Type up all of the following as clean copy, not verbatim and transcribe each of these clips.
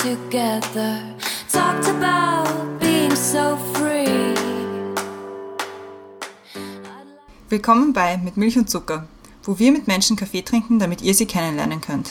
together, talked about being so free. Willkommen bei Mit Milch und Zucker, wo wir mit Menschen Kaffee trinken, damit ihr sie kennenlernen könnt.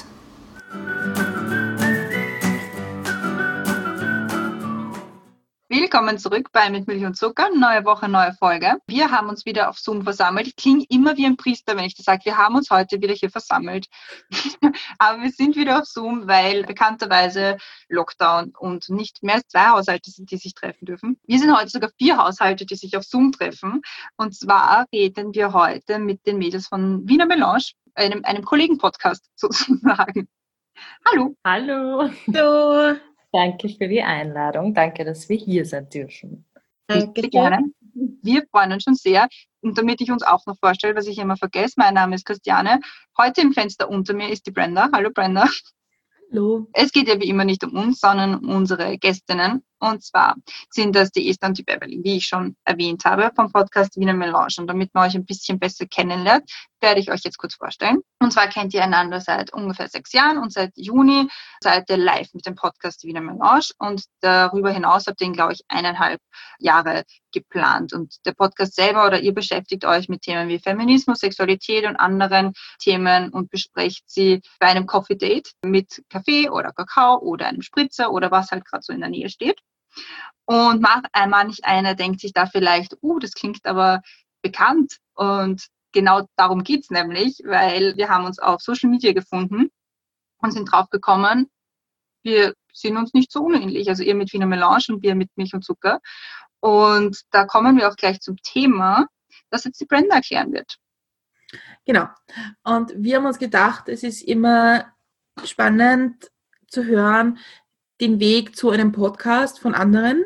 Willkommen zurück bei Mit Milch und Zucker, neue Woche, neue Folge. Wir haben uns wieder auf Zoom versammelt. Ich klinge immer wie ein Priester, wenn ich das sage. Wir haben uns heute wieder hier versammelt. Aber wir sind wieder auf Zoom, weil bekannterweise Lockdown und nicht mehr als 2 Haushalte sind, die sich treffen dürfen. Wir sind heute sogar 4 Haushalte, die sich auf Zoom treffen. Und zwar reden wir heute mit den Mädels von Wiener Melange, einem Kollegen-Podcast sozusagen. Hallo. Hallo. Hallo. Danke für die Einladung. Danke, dass wir hier sein dürfen. Danke gerne. Wir freuen uns schon sehr. Und damit ich uns auch noch vorstelle, was ich immer vergesse, mein Name ist Christiane. Heute im Fenster unter mir ist die Brenda. Hallo Brenda. Hallo. Es geht ja wie immer nicht um uns, sondern um unsere Gästinnen. Und zwar sind das die Esther und die Beverly, wie ich schon erwähnt habe, vom Podcast Wiener Melange. Und damit man euch ein bisschen besser kennenlernt, werde ich euch jetzt kurz vorstellen. Und zwar kennt ihr einander seit ungefähr 6 Jahren und seit Juni seid ihr live mit dem Podcast Wiener Melange. Und darüber hinaus habt ihr ihn, glaube ich, 1,5 Jahre geplant. Und der Podcast selber oder ihr beschäftigt euch mit Themen wie Feminismus, Sexualität und anderen Themen und besprecht sie bei einem Coffee Date mit Kaffee oder Kakao oder einem Spritzer oder was halt gerade so in der Nähe steht. Und manch einer denkt sich da vielleicht, das klingt aber bekannt. Und genau darum geht's nämlich, weil wir haben uns auf Social Media gefunden und sind drauf gekommen, wir sind uns nicht so unähnlich. Also ihr mit Wiener Melange und wir mit Milch und Zucker. Und da kommen wir auch gleich zum Thema, das jetzt die Brenda erklären wird. Genau. Und wir haben uns gedacht, es ist immer spannend zu hören, den Weg zu einem Podcast von anderen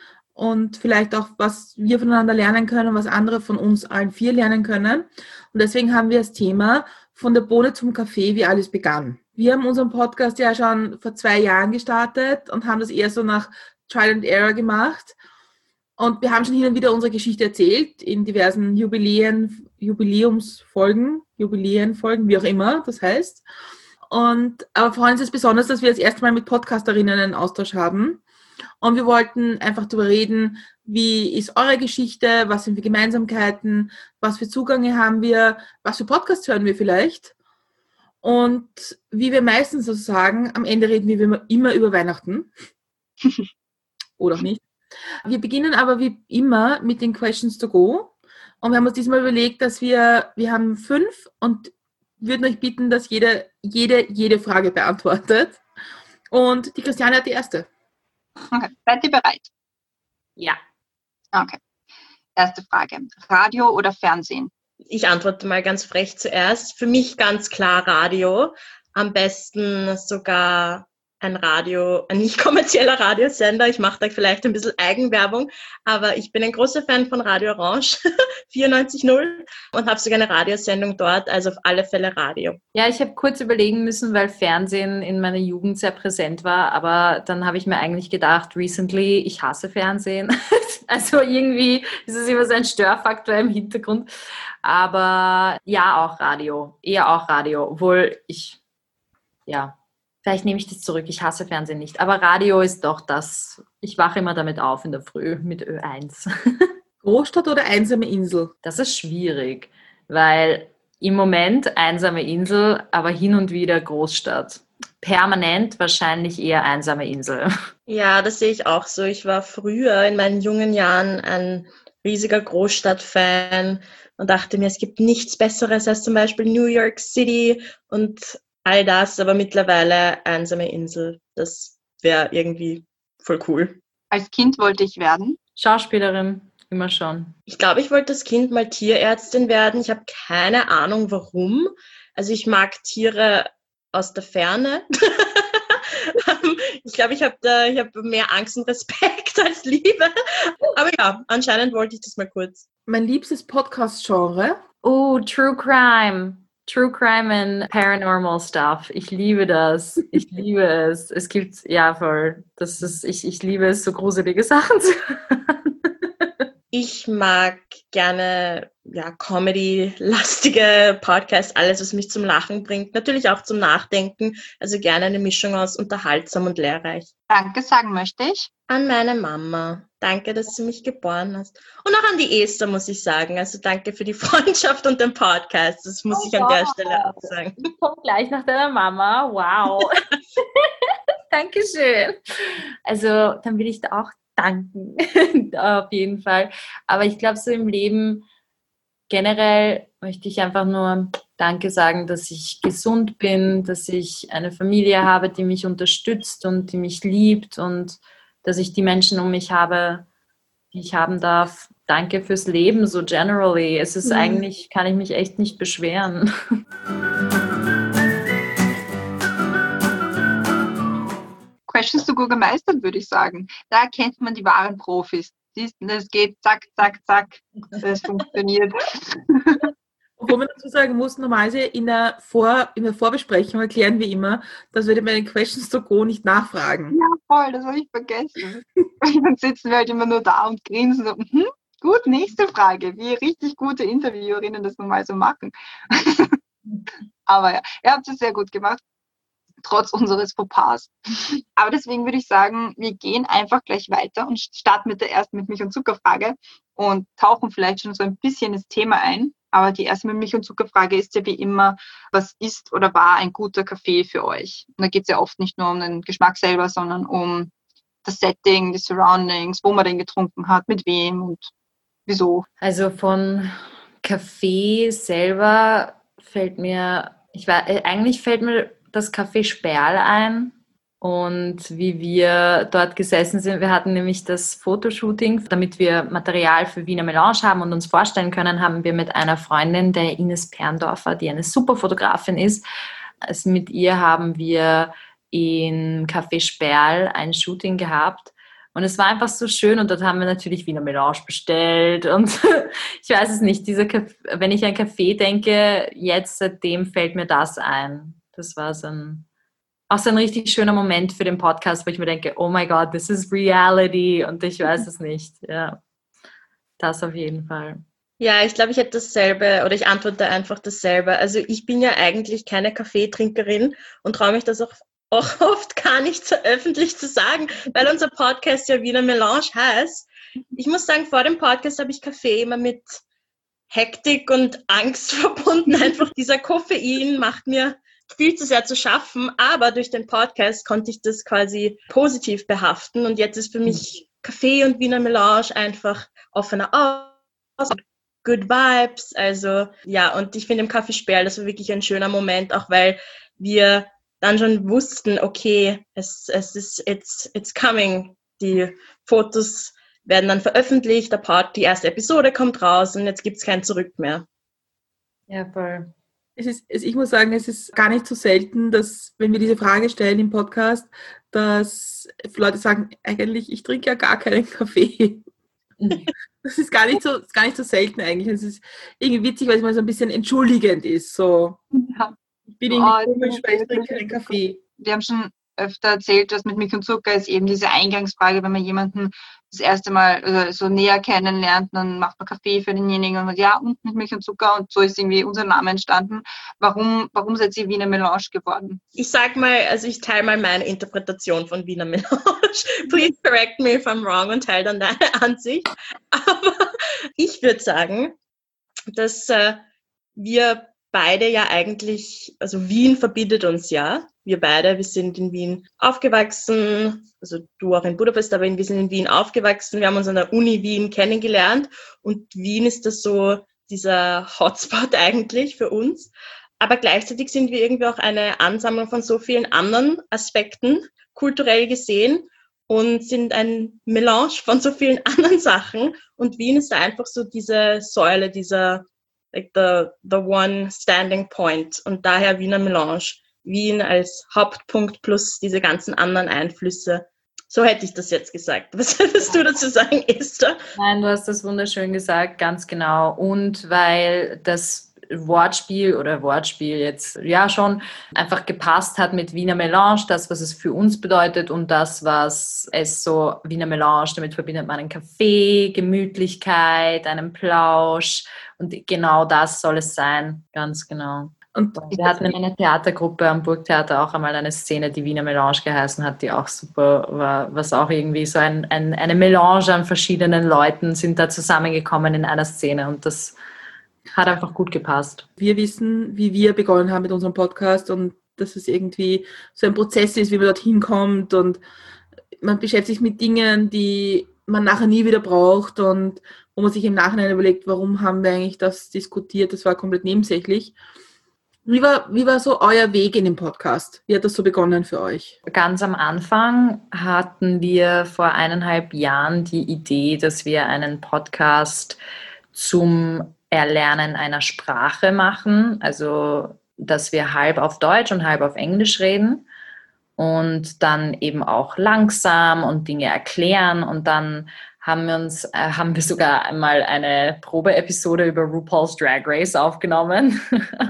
und vielleicht auch, was wir voneinander lernen können, was andere von uns allen 4 lernen können. Und deswegen haben wir das Thema von der Bohne zum Kaffee, wie alles begann. Wir haben unseren Podcast ja schon vor 2 Jahren gestartet und haben das eher so nach Trial and Error gemacht. Und wir haben schon hin und wieder unsere Geschichte erzählt in diversen Jubiläumsfolgen, wie auch immer das heißt. Aber für uns ist es besonders, dass wir das erste Mal mit Podcasterinnen einen Austausch haben. Und wir wollten einfach darüber reden, wie ist eure Geschichte, was sind für Gemeinsamkeiten, was für Zugänge haben wir, was für Podcasts hören wir vielleicht. Und wie wir meistens so sagen, am Ende reden wir immer über Weihnachten. Oder auch nicht. Wir beginnen aber wie immer mit den Questions to go. Und wir haben uns diesmal überlegt, dass wir haben 5 und würden euch bitten, dass jede Frage beantwortet. Und die Christiane hat die erste. Okay, seid ihr bereit? Ja. Okay. Erste Frage. Radio oder Fernsehen? Ich antworte mal ganz frech zuerst. Für mich ganz klar Radio. Am besten sogar ein nicht kommerzieller Radiosender. Ich mache da vielleicht ein bisschen Eigenwerbung, aber ich bin ein großer Fan von Radio Orange 94.0 und habe sogar eine Radiosendung dort, also auf alle Fälle Radio. Ja, ich habe kurz überlegen müssen, weil Fernsehen in meiner Jugend sehr präsent war, aber dann habe ich mir eigentlich gedacht, recently, ich hasse Fernsehen. Also irgendwie ist es immer so ein Störfaktor im Hintergrund. Aber ja, auch Radio. Eher auch Radio, obwohl vielleicht nehme ich das zurück, ich hasse Fernsehen nicht. Aber Radio ist doch das, ich wache immer damit auf in der Früh mit Ö1. Großstadt oder einsame Insel? Das ist schwierig, weil im Moment einsame Insel, aber hin und wieder Großstadt. Permanent wahrscheinlich eher einsame Insel. Ja, das sehe ich auch so. Ich war früher in meinen jungen Jahren ein riesiger Großstadt-Fan und dachte mir, es gibt nichts Besseres als zum Beispiel New York City und all das, aber mittlerweile einsame Insel. Das wäre irgendwie voll cool. Als Kind wollte ich werden? Schauspielerin, immer schon. Ich glaube, ich wollte als Kind mal Tierärztin werden. Ich habe keine Ahnung, warum. Also ich mag Tiere aus der Ferne. Ich glaube, ich habe mehr Angst und Respekt als Liebe. Aber ja, anscheinend wollte ich das mal kurz. Mein liebstes Podcast-Genre? Oh, True Crime. True Crime and Paranormal Stuff. Ich liebe das. Ich liebe es. Es gibt, ich liebe es, so gruselige Sachen zu hören. Ich mag gerne Comedy-lastige Podcast, alles, was mich zum Lachen bringt, natürlich auch zum Nachdenken, also gerne eine Mischung aus unterhaltsam und lehrreich. Danke sagen möchte ich. An meine Mama. Danke, dass du mich geboren hast. Und auch an die Esther, muss ich sagen. Also danke für die Freundschaft und den Podcast. Das muss ich an der Stelle auch sagen. Ich komme gleich nach deiner Mama. Wow. Dankeschön. Also dann will ich da auch danken. Auf jeden Fall. Aber ich glaube, so im Leben generell möchte ich einfach nur Danke sagen, dass ich gesund bin, dass ich eine Familie habe, die mich unterstützt und die mich liebt und dass ich die Menschen um mich habe, die ich haben darf. Danke fürs Leben, so generally. Es ist eigentlich, kann ich mich echt nicht beschweren. Questions to Go gemeistert, würde ich sagen. Da erkennt man die wahren Profis. Siehst du, das geht zack, zack, zack. Das funktioniert. Obwohl man dazu sagen muss, normalerweise in der Vorbesprechung erklären wir immer, dass wir bei den Questions to Go nicht nachfragen. Ja, voll, das habe ich vergessen. Dann sitzen wir halt immer nur da und grinsen so, gut, nächste Frage, wie richtig gute Interviewerinnen das nun mal so machen. Aber ja, ihr habt es sehr gut gemacht, trotz unseres Fauxpas. Aber deswegen würde ich sagen, wir gehen einfach gleich weiter und starten mit der ersten mit Milch- und Zuckerfrage und tauchen vielleicht schon so ein bisschen ins Thema ein. Aber die erste mit Milch- und Zuckerfrage ist ja wie immer, was ist oder war ein guter Kaffee für euch? Und da geht es ja oft nicht nur um den Geschmack selber, sondern um das Setting, die Surroundings, wo man den getrunken hat, mit wem und wieso. Also von Kaffee selber fällt mir das Café Sperl ein. Und wie wir dort gesessen sind, wir hatten nämlich das Fotoshooting, damit wir Material für Wiener Melange haben und uns vorstellen können, haben wir mit einer Freundin, der Ines Perndorfer, die eine super Fotografin ist, also mit ihr haben wir in Café Sperl ein Shooting gehabt. Und es war einfach so schön und dort haben wir natürlich Wiener Melange bestellt und ich weiß es nicht, wenn ich an Kaffee denke, jetzt seitdem fällt mir das ein. Das war auch so ein richtig schöner Moment für den Podcast, wo ich mir denke, oh my God, this is reality und ich weiß es nicht. Ja, das auf jeden Fall. Ja, ich glaube, ich hätte dasselbe oder ich antworte einfach dasselbe. Also ich bin ja eigentlich keine Kaffeetrinkerin und traue mich das auch oft gar nicht so öffentlich zu sagen, weil unser Podcast ja Wiener Melange heißt. Ich muss sagen, vor dem Podcast habe ich Kaffee immer mit Hektik und Angst verbunden. Einfach dieser Koffein macht mir viel zu sehr zu schaffen, aber durch den Podcast konnte ich das quasi positiv behaften und jetzt ist für mich Kaffee und Wiener Melange einfach offener Aus, good vibes, also ja, und ich finde im Café Sperl, das war wirklich ein schöner Moment, auch weil wir dann schon wussten, okay, it's coming, die Fotos werden dann veröffentlicht, die erste Episode kommt raus und jetzt gibt es kein Zurück mehr. Ja, voll. Ich muss sagen, es ist gar nicht so selten, dass, wenn wir diese Frage stellen im Podcast, dass Leute sagen, eigentlich, ich trinke ja gar keinen Kaffee. Das ist gar nicht so selten eigentlich. Es ist irgendwie witzig, weil es mal so ein bisschen entschuldigend ist. So, Ja. ich bin irgendwie komisch, weil ich trinke keinen Kaffee. Wir haben schon öfter erzählt, dass mit Milch und Zucker ist eben diese Eingangsfrage, wenn man jemanden das erste Mal so näher kennenlernt, dann macht man Kaffee für denjenigen und sagt, ja, und mit Milch und Zucker und so ist irgendwie unser Name entstanden. Warum seid ihr Wiener Melange geworden? Ich sag mal, also ich teile mal meine Interpretation von Wiener Melange. Please correct me if I'm wrong und teile dann deine Ansicht. Aber ich würde sagen, dass wir beide ja eigentlich, also Wien verbindet uns ja. Wir sind in Wien aufgewachsen, also du auch in Budapest, aber wir sind in Wien aufgewachsen. Wir haben uns an der Uni Wien kennengelernt und Wien ist das so dieser Hotspot eigentlich für uns. Aber gleichzeitig sind wir irgendwie auch eine Ansammlung von so vielen anderen Aspekten, kulturell gesehen, und sind ein Melange von so vielen anderen Sachen. Und Wien ist da einfach so diese Säule, dieser like the one standing point. Und daher Wiener Melange. Wien als Hauptpunkt plus diese ganzen anderen Einflüsse. So hätte ich das jetzt gesagt. Was würdest du dazu sagen, Esther? Nein, du hast das wunderschön gesagt, ganz genau. Und weil das Wortspiel jetzt, ja schon, einfach gepasst hat mit Wiener Melange, das, was es für uns bedeutet und das, was es so, Wiener Melange, damit verbindet man einen Kaffee, Gemütlichkeit, einen Plausch und genau das soll es sein, ganz genau. Und Wir hatten in einer Theatergruppe am Burgtheater auch einmal eine Szene, die Wiener Melange geheißen hat, die auch super war, was auch irgendwie so eine Melange an verschiedenen Leuten sind da zusammengekommen in einer Szene und das hat einfach gut gepasst. wir wissen, wie wir begonnen haben mit unserem Podcast und dass es irgendwie so ein Prozess ist, wie man dorthin kommt und man beschäftigt sich mit Dingen, die man nachher nie wieder braucht und wo man sich im Nachhinein überlegt, warum haben wir eigentlich das diskutiert, das war komplett nebensächlich. Wie war so euer Weg in den Podcast? Wie hat das so begonnen für euch? Ganz am Anfang hatten wir vor 1,5 Jahren die Idee, dass wir einen Podcast zum Erlernen einer Sprache machen, also dass wir halb auf Deutsch und halb auf Englisch reden und dann eben auch langsam und Dinge erklären und dann haben wir sogar einmal eine Probeepisode über RuPaul's Drag Race aufgenommen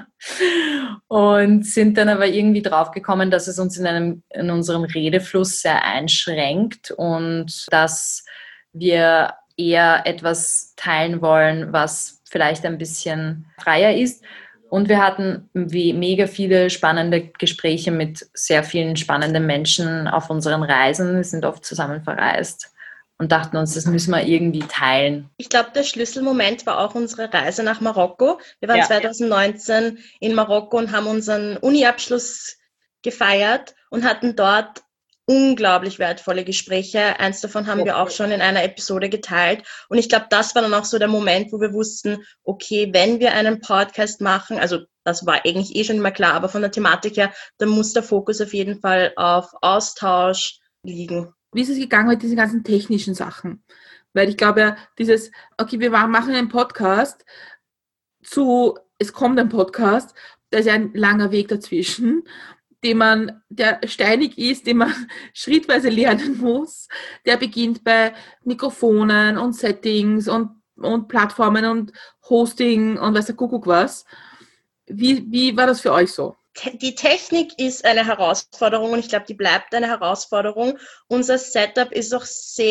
und sind dann aber irgendwie draufgekommen, dass es uns in unserem Redefluss sehr einschränkt und dass wir eher etwas teilen wollen, was vielleicht ein bisschen freier ist. Und wir hatten wie mega viele spannende Gespräche mit sehr vielen spannenden Menschen auf unseren Reisen. Wir sind oft zusammen verreist und dachten uns, das müssen wir irgendwie teilen. Ich glaube, der Schlüsselmoment war auch unsere Reise nach Marokko. Wir waren 2019 in Marokko und haben unseren Uni-Abschluss gefeiert und hatten dort unglaublich wertvolle Gespräche. Eins davon haben wir auch schon in einer Episode geteilt. Und ich glaube, das war dann auch so der Moment, wo wir wussten, okay, wenn wir einen Podcast machen, also das war eigentlich schon immer klar, aber von der Thematik her, dann muss der Fokus auf jeden Fall auf Austausch liegen. Wie ist es gegangen mit diesen ganzen technischen Sachen? Weil ich glaube ja, wir machen einen Podcast es kommt ein Podcast, da ist ja ein langer Weg dazwischen, der steinig ist, den man schrittweise lernen muss. Der beginnt bei Mikrofonen und Settings und Plattformen und Hosting und weiß der Kuckuck was. Wie war das für euch so? Die Technik ist eine Herausforderung und ich glaube, die bleibt eine Herausforderung. Unser Setup ist auch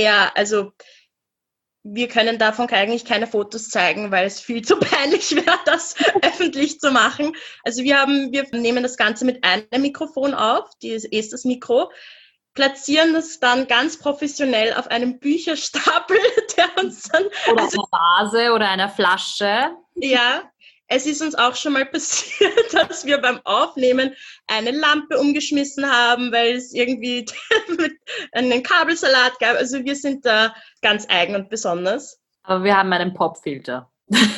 wir können davon eigentlich keine Fotos zeigen, weil es viel zu peinlich wäre, das öffentlich zu machen. Also wir nehmen das Ganze mit einem Mikrofon auf, das Mikro, platzieren das dann ganz professionell auf einem Bücherstapel, der uns dann... Oder eine Vase oder eine Flasche. Ja, es ist uns auch schon mal passiert, dass wir beim Aufnehmen eine Lampe umgeschmissen haben, weil es irgendwie einen Kabelsalat gab. Also wir sind da ganz eigen und besonders. Aber wir haben einen Popfilter.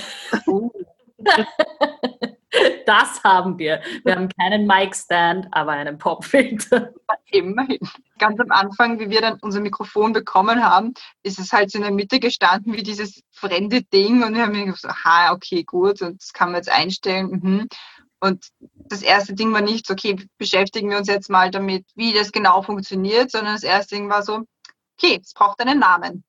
Das haben wir. Wir haben keinen Mic-Stand, aber einen Popfilter. Immerhin. Ganz am Anfang, wie wir dann unser Mikrofon bekommen haben, ist es halt so in der Mitte gestanden wie dieses fremde Ding und wir haben gedacht, aha, okay, gut, und das kann man jetzt einstellen. Und das erste Ding war nicht so, okay, beschäftigen wir uns jetzt mal damit, wie das genau funktioniert, sondern das erste Ding war so, okay, es braucht einen Namen.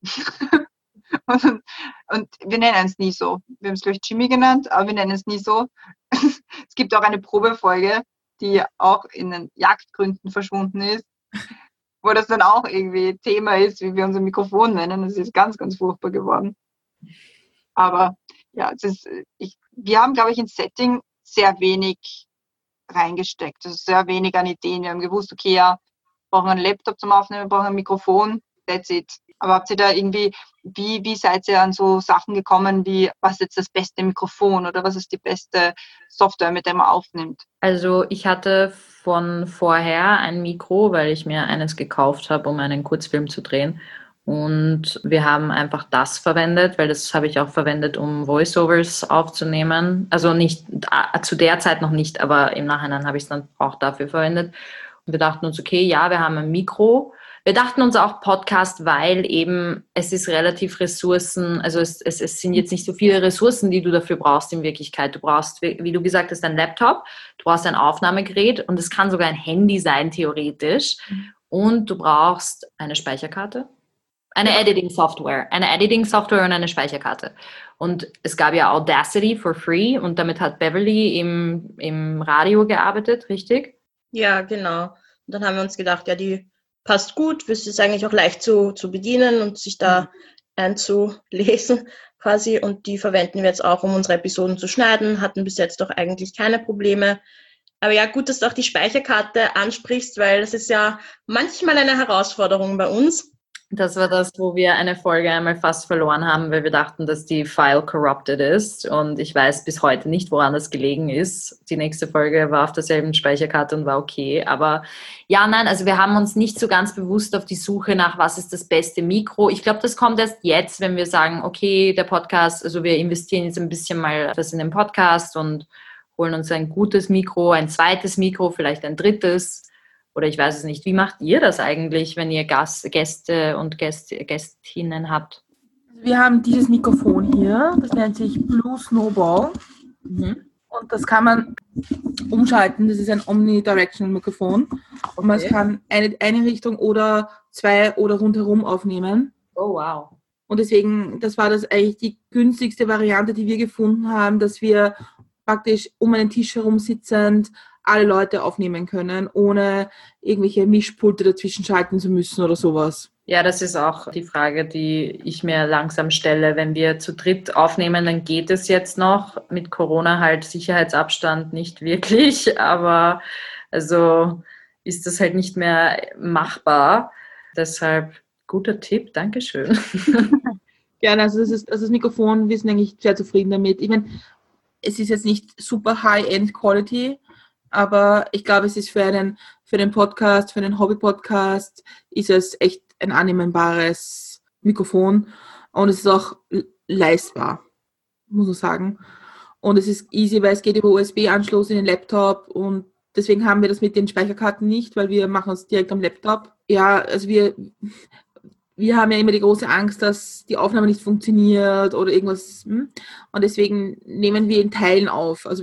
Und wir nennen es nie so. Wir haben es gleich Jimmy genannt, aber wir nennen es nie so. Es gibt auch eine Probefolge, die auch in den Jagdgründen verschwunden ist, wo das dann auch irgendwie Thema ist, wie wir unser Mikrofon nennen. Das ist ganz, ganz furchtbar geworden. Aber ja, wir haben, glaube ich, ins Setting sehr wenig reingesteckt. Also sehr wenig an Ideen. Wir haben gewusst, okay, ja, wir brauchen einen Laptop zum Aufnehmen, wir brauchen ein Mikrofon, that's it. Aber habt ihr da irgendwie, wie seid ihr an so Sachen gekommen, wie was ist jetzt das beste Mikrofon oder was ist die beste Software, mit der man aufnimmt? Also ich hatte von vorher ein Mikro, weil ich mir eines gekauft habe, um einen Kurzfilm zu drehen. Und wir haben einfach das verwendet, weil das habe ich auch verwendet, um Voiceovers aufzunehmen. Also nicht zu der Zeit noch nicht, aber im Nachhinein habe ich es dann auch dafür verwendet. Und wir dachten uns, okay, ja, wir haben ein Mikro. Wir dachten uns auch Podcast, weil eben es ist relativ Ressourcen, also es sind jetzt nicht so viele Ressourcen, die du dafür brauchst in Wirklichkeit. Du brauchst, wie du gesagt hast, ein Laptop, du brauchst ein Aufnahmegerät und es kann sogar ein Handy sein, theoretisch. Und du brauchst eine Speicherkarte. Eine Editing-Software und eine Speicherkarte. Und es gab ja Audacity for free und damit hat Beverly im Radio gearbeitet, richtig? Ja, genau. Und dann haben wir uns gedacht, ja, die passt gut, es ist eigentlich auch leicht zu bedienen und sich da einzulesen quasi. Und die verwenden wir jetzt auch, um unsere Episoden zu schneiden, hatten bis jetzt doch eigentlich keine Probleme. Aber ja, gut, dass du auch die Speicherkarte ansprichst, weil das ist ja manchmal eine Herausforderung bei uns. Das war das, wo wir eine Folge einmal fast verloren haben, weil wir dachten, dass die File corrupted ist. Und ich weiß bis heute nicht, woran das gelegen ist. Die nächste Folge war auf derselben Speicherkarte und war okay. Aber ja, nein, also wir haben uns nicht so ganz bewusst auf die Suche nach, was ist das beste Mikro. Ich glaube, das kommt erst jetzt, wenn wir sagen, okay, der Podcast, also wir investieren jetzt ein bisschen mal was in den Podcast und holen uns ein gutes Mikro, ein zweites Mikro, vielleicht ein drittes. Oder ich weiß es nicht. Wie macht ihr das eigentlich, wenn ihr Gäste und Gästinnen habt? Wir haben dieses Mikrofon hier, das nennt sich Blue Snowball. Und das kann man umschalten. Das ist ein Omnidirectional Mikrofon. Und man kann eine Richtung oder zwei oder rundherum aufnehmen. Oh, wow. Und deswegen, das war das eigentlich die günstigste Variante, die wir gefunden haben, dass wir praktisch um einen Tisch herum sitzend alle Leute aufnehmen können, ohne irgendwelche Mischpulte dazwischen schalten zu müssen oder sowas. Ja, das ist auch die Frage, die ich mir langsam stelle. Wenn wir zu dritt aufnehmen, dann geht es jetzt noch. Mit Corona halt Sicherheitsabstand nicht wirklich, aber also ist das halt nicht mehr machbar. Deshalb guter Tipp, Dankeschön. Gerne, also das Mikrofon, wir sind eigentlich sehr zufrieden damit. Ich meine, es ist jetzt nicht super High-End Quality, aber ich glaube, es ist für den Podcast, für den Hobby-Podcast, ist es echt ein annehmbares Mikrofon und es ist auch leistbar, muss man sagen. Und es ist easy, weil es geht über USB-Anschluss in den Laptop und deswegen haben wir das mit den Speicherkarten nicht, weil wir machen es direkt am Laptop. Ja, also wir haben ja immer die große Angst, dass die Aufnahme nicht funktioniert oder irgendwas. Und deswegen nehmen wir in Teilen auf. Also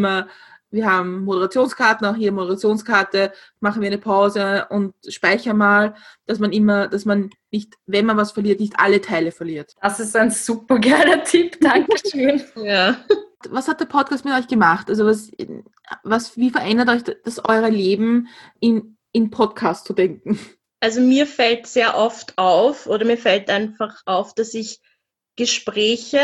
wir haben Moderationskarten, auch hier Moderationskarte, machen wir eine Pause und speichern mal, dass man nicht, wenn man was verliert, nicht alle Teile verliert. Das ist ein super geiler Tipp, Dankeschön. Ja. Was hat der Podcast mit euch gemacht? Also wie verändert euch das eure Leben, in Podcast zu denken? Also mir fällt sehr oft auf, oder mir fällt einfach auf, dass ich Gespräche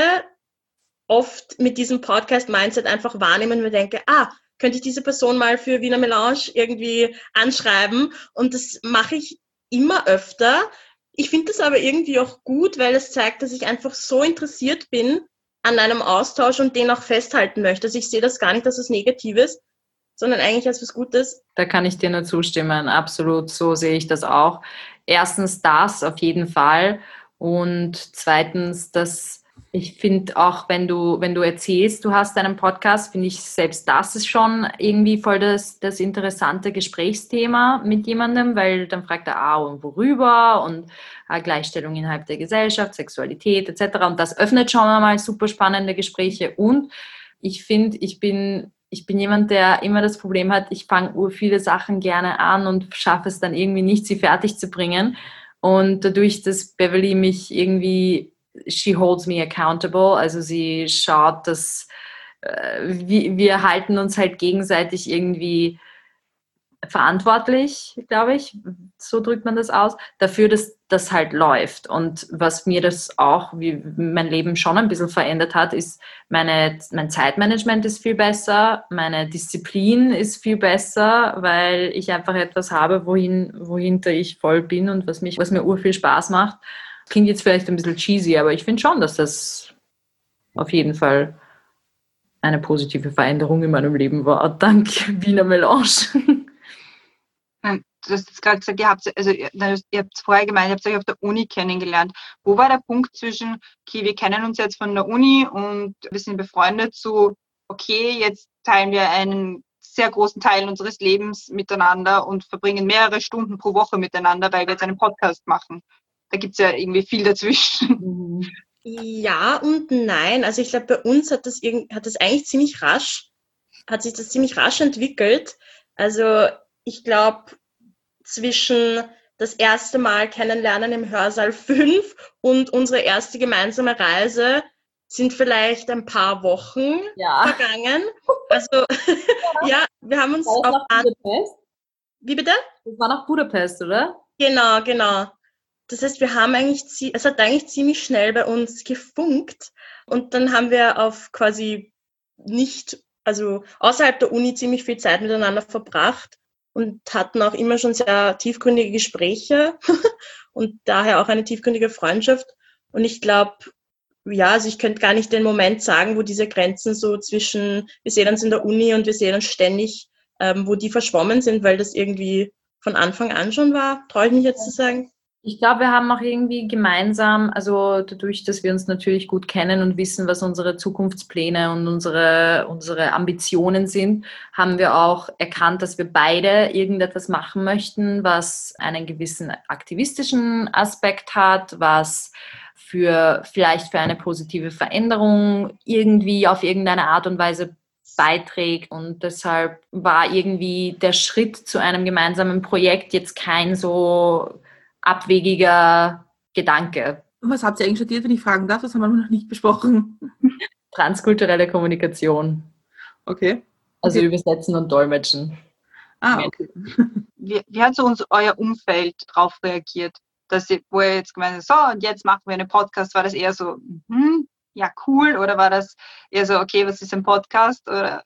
oft mit diesem Podcast-Mindset einfach wahrnehmen und mir denke, könnte ich diese Person mal für Wiener Melange irgendwie anschreiben? Und das mache ich immer öfter. Ich finde das aber irgendwie auch gut, weil es zeigt, dass ich einfach so interessiert bin an einem Austausch und den auch festhalten möchte. Also ich sehe das gar nicht als was Negatives, sondern eigentlich als was Gutes. Da kann ich dir nur zustimmen, absolut, so sehe ich das auch. Erstens das auf jeden Fall und zweitens, dass ich finde auch, wenn du erzählst, du hast einen Podcast, finde ich selbst das ist schon irgendwie voll das interessante Gesprächsthema mit jemandem, weil dann fragt er, und worüber und Gleichstellung innerhalb der Gesellschaft, Sexualität etc. Und das öffnet schon einmal super spannende Gespräche und ich finde, ich bin jemand, der immer das Problem hat, ich fange viele Sachen gerne an und schaffe es dann irgendwie nicht, sie fertig zu bringen. Und dadurch, dass Beverly mich irgendwie, she holds me accountable, also sie schaut, dass wir halten uns halt gegenseitig irgendwie verantwortlich, glaube ich, so drückt man das aus, dafür, dass das halt läuft. Und was mir das auch, wie mein Leben schon ein bisschen verändert hat, ist, mein Zeitmanagement ist viel besser, meine Disziplin ist viel besser, weil ich einfach etwas habe, wohinter ich voll bin und was mir urviel Spaß macht. Klingt jetzt vielleicht ein bisschen cheesy, aber ich finde schon, dass das auf jeden Fall eine positive Veränderung in meinem Leben war, dank Wiener Melange. Du hast jetzt gerade gesagt, ihr habt es vorher gemeint, ihr habt euch auf der Uni kennengelernt. Wo war der Punkt zwischen, okay, wir kennen uns jetzt von der Uni und wir sind befreundet, zu, okay, jetzt teilen wir einen sehr großen Teil unseres Lebens miteinander und verbringen mehrere Stunden pro Woche miteinander, weil wir jetzt einen Podcast machen. Da gibt es ja irgendwie viel dazwischen. Ja und nein. Also ich glaube, bei uns hat sich das ziemlich rasch entwickelt. Also ich glaube, zwischen das erste Mal kennenlernen im Hörsaal 5 und unsere erste gemeinsame Reise sind vielleicht ein paar Wochen vergangen. Also ja, wir haben uns War das auf... nach Budapest? Wie bitte? Das war nach Budapest, oder? Genau. Das heißt, es hat eigentlich ziemlich schnell bei uns gefunkt und dann haben wir auf quasi außerhalb der Uni ziemlich viel Zeit miteinander verbracht und hatten auch immer schon sehr tiefgründige Gespräche und daher auch eine tiefgründige Freundschaft. Und ich glaube, also ich könnte gar nicht den Moment sagen, wo diese Grenzen so zwischen, wir sehen uns in der Uni und wir sehen uns ständig, wo die verschwommen sind, weil das irgendwie von Anfang an schon war, traue ich mich jetzt zu sagen. Ich glaube, wir haben auch irgendwie gemeinsam, also dadurch, dass wir uns natürlich gut kennen und wissen, was unsere Zukunftspläne und unsere Ambitionen sind, haben wir auch erkannt, dass wir beide irgendetwas machen möchten, was einen gewissen aktivistischen Aspekt hat, was vielleicht für eine positive Veränderung irgendwie auf irgendeine Art und Weise beiträgt. Und deshalb war irgendwie der Schritt zu einem gemeinsamen Projekt jetzt kein so abwegiger Gedanke. Was habt ihr eigentlich studiert, wenn ich fragen darf? Das haben wir noch nicht besprochen. Transkulturelle Kommunikation. Okay. Also Übersetzen und Dolmetschen. Okay. Wie hat so euer Umfeld darauf reagiert? Wo ihr jetzt gemeint habt, so, und jetzt machen wir einen Podcast, war das eher so, ja, cool, oder war das eher so, okay, was ist ein Podcast? Oder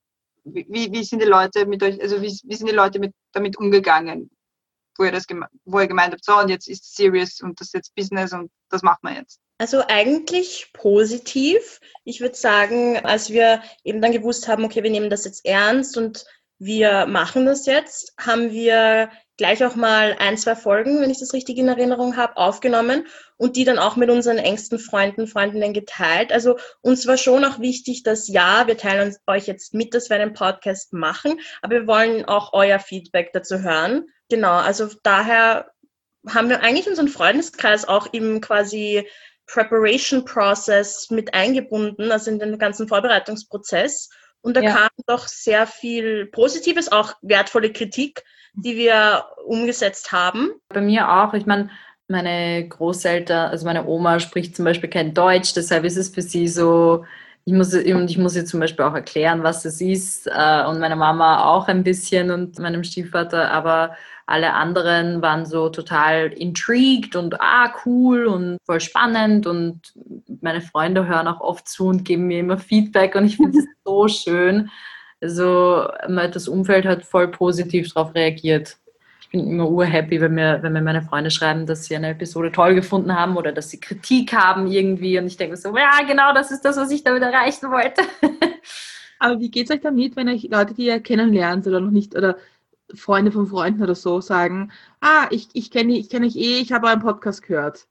wie sind die Leute mit euch, also wie sind die Leute damit umgegangen? Wo ihr gemeint habt, so, und jetzt ist es serious und das ist jetzt Business und das machen wir jetzt. Also eigentlich positiv. Ich würde sagen, als wir eben dann gewusst haben, okay, wir nehmen das jetzt ernst und wir machen das jetzt, haben wir gleich auch mal 1-2 Folgen, wenn ich das richtig in Erinnerung habe, aufgenommen und die dann auch mit unseren engsten Freundinnen geteilt. Also uns war schon auch wichtig, dass wir teilen euch jetzt mit, dass wir einen Podcast machen, aber wir wollen auch euer Feedback dazu hören. Genau, also daher haben wir eigentlich unseren Freundeskreis auch im quasi Preparation Process mit eingebunden, also in den ganzen Vorbereitungsprozess. Und da kam doch sehr viel Positives, auch wertvolle Kritik, die wir umgesetzt haben. Bei mir auch. Ich meine, meine Großeltern, also meine Oma spricht zum Beispiel kein Deutsch, deshalb ist es für sie so, ich muss ihr zum Beispiel auch erklären, was es ist, und meine Mama auch ein bisschen und meinem Stiefvater, aber alle anderen waren so total intrigued und cool und voll spannend und meine Freunde hören auch oft zu und geben mir immer Feedback und ich finde es so schön. Also das Umfeld hat voll positiv darauf reagiert. Ich bin immer urhappy, wenn mir meine Freunde schreiben, dass sie eine Episode toll gefunden haben oder dass sie Kritik haben irgendwie und ich denke so, ja genau, das ist das, was ich damit erreichen wollte. Aber wie geht es euch damit, wenn euch Leute, die ihr kennenlernt oder noch nicht, oder Freunde von Freunden oder so sagen, ich kenne euch ich habe euren Podcast gehört.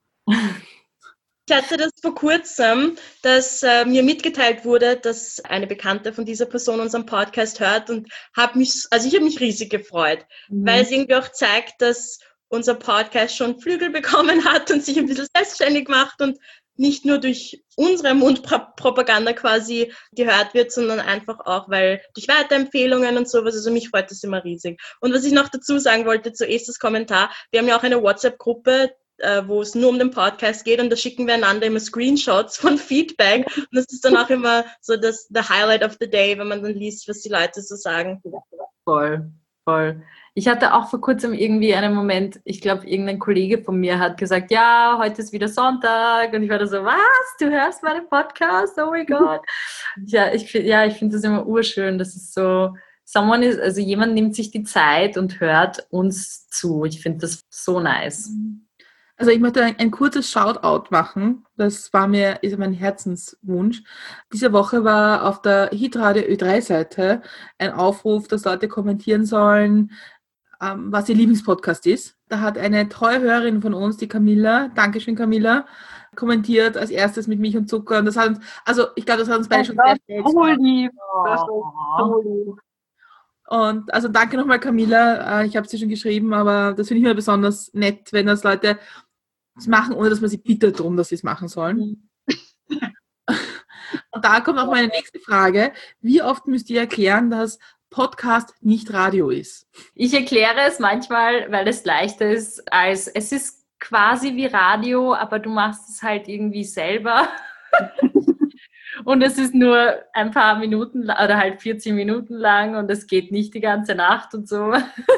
Ich hatte das vor kurzem, dass mir mitgeteilt wurde, dass eine Bekannte von dieser Person unseren Podcast hört und ich habe mich riesig gefreut, weil es irgendwie auch zeigt, dass unser Podcast schon Flügel bekommen hat und sich ein bisschen selbstständig macht und nicht nur durch unsere Mundpropaganda quasi gehört wird, sondern einfach auch, weil durch Weiterempfehlungen und sowas, also mich freut das immer riesig. Und was ich noch dazu sagen wollte, zuerst das Kommentar, wir haben ja auch eine WhatsApp-Gruppe, wo es nur um den Podcast geht und da schicken wir einander immer Screenshots von Feedback und das ist dann auch immer so the Highlight of the day, wenn man dann liest, was die Leute so sagen. Voll. Ich hatte auch vor kurzem irgendwie einen Moment, ich glaube, irgendein Kollege von mir hat gesagt, ja, heute ist wieder Sonntag und ich war da so, was, du hörst meinen Podcast? Oh mein Gott. Ich finde das immer urschön, das ist so, jemand nimmt sich die Zeit und hört uns zu. Ich finde das so nice. Also ich möchte ein kurzes Shoutout machen. Das ist mein Herzenswunsch. Diese Woche war auf der Hitradio Ö3-Seite ein Aufruf, dass Leute kommentieren sollen, was ihr Lieblingspodcast ist. Da hat eine treue Hörerin von uns, die Camilla, Dankeschön Camilla, kommentiert als erstes mit Milch und Zucker. Und das hat uns, ich glaube, das hat uns beide schon sehr stolz gemacht. Das war so lieb. Und also danke nochmal Camilla, ich habe es dir schon geschrieben, aber das finde ich immer besonders nett, wenn das Leute machen, ohne dass man sie bittet darum, dass sie es machen sollen. Und da kommt auch meine nächste Frage. Wie oft müsst ihr erklären, dass Podcast nicht Radio ist. Ich erkläre es manchmal, weil es leichter ist, als es ist quasi wie Radio, aber du machst es halt irgendwie selber. Und es ist nur ein paar Minuten oder halt 40 Minuten lang und es geht nicht die ganze Nacht und so.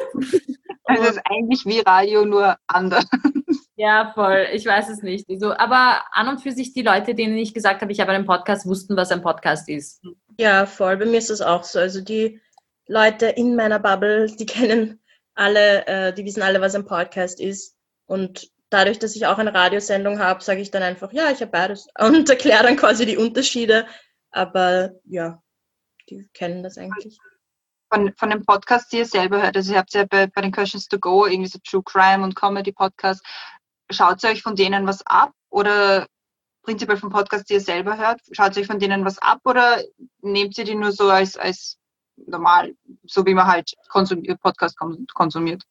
Also es ist eigentlich wie Radio, nur anders. Ja, voll. Ich weiß es nicht. Also, aber an und für sich die Leute, denen ich gesagt habe, ich habe einen Podcast, wussten, was ein Podcast ist. Ja, voll. Bei mir ist das auch so. Also die Leute in meiner Bubble, die kennen alle, die wissen alle, was ein Podcast ist. Und dadurch, dass ich auch eine Radiosendung habe, sage ich dann einfach, ja, ich habe beides. Und erkläre dann quasi die Unterschiede. Aber ja, die kennen das eigentlich. Von dem Podcast, die ihr selber hört, also ihr habt ja bei den Questions to Go irgendwie so True Crime und Comedy Podcast, schaut ihr euch von denen was ab oder prinzipiell vom Podcast, die ihr selber hört, schaut ihr euch von denen was ab oder nehmt ihr die nur so als normal, so wie man halt Podcast konsumiert?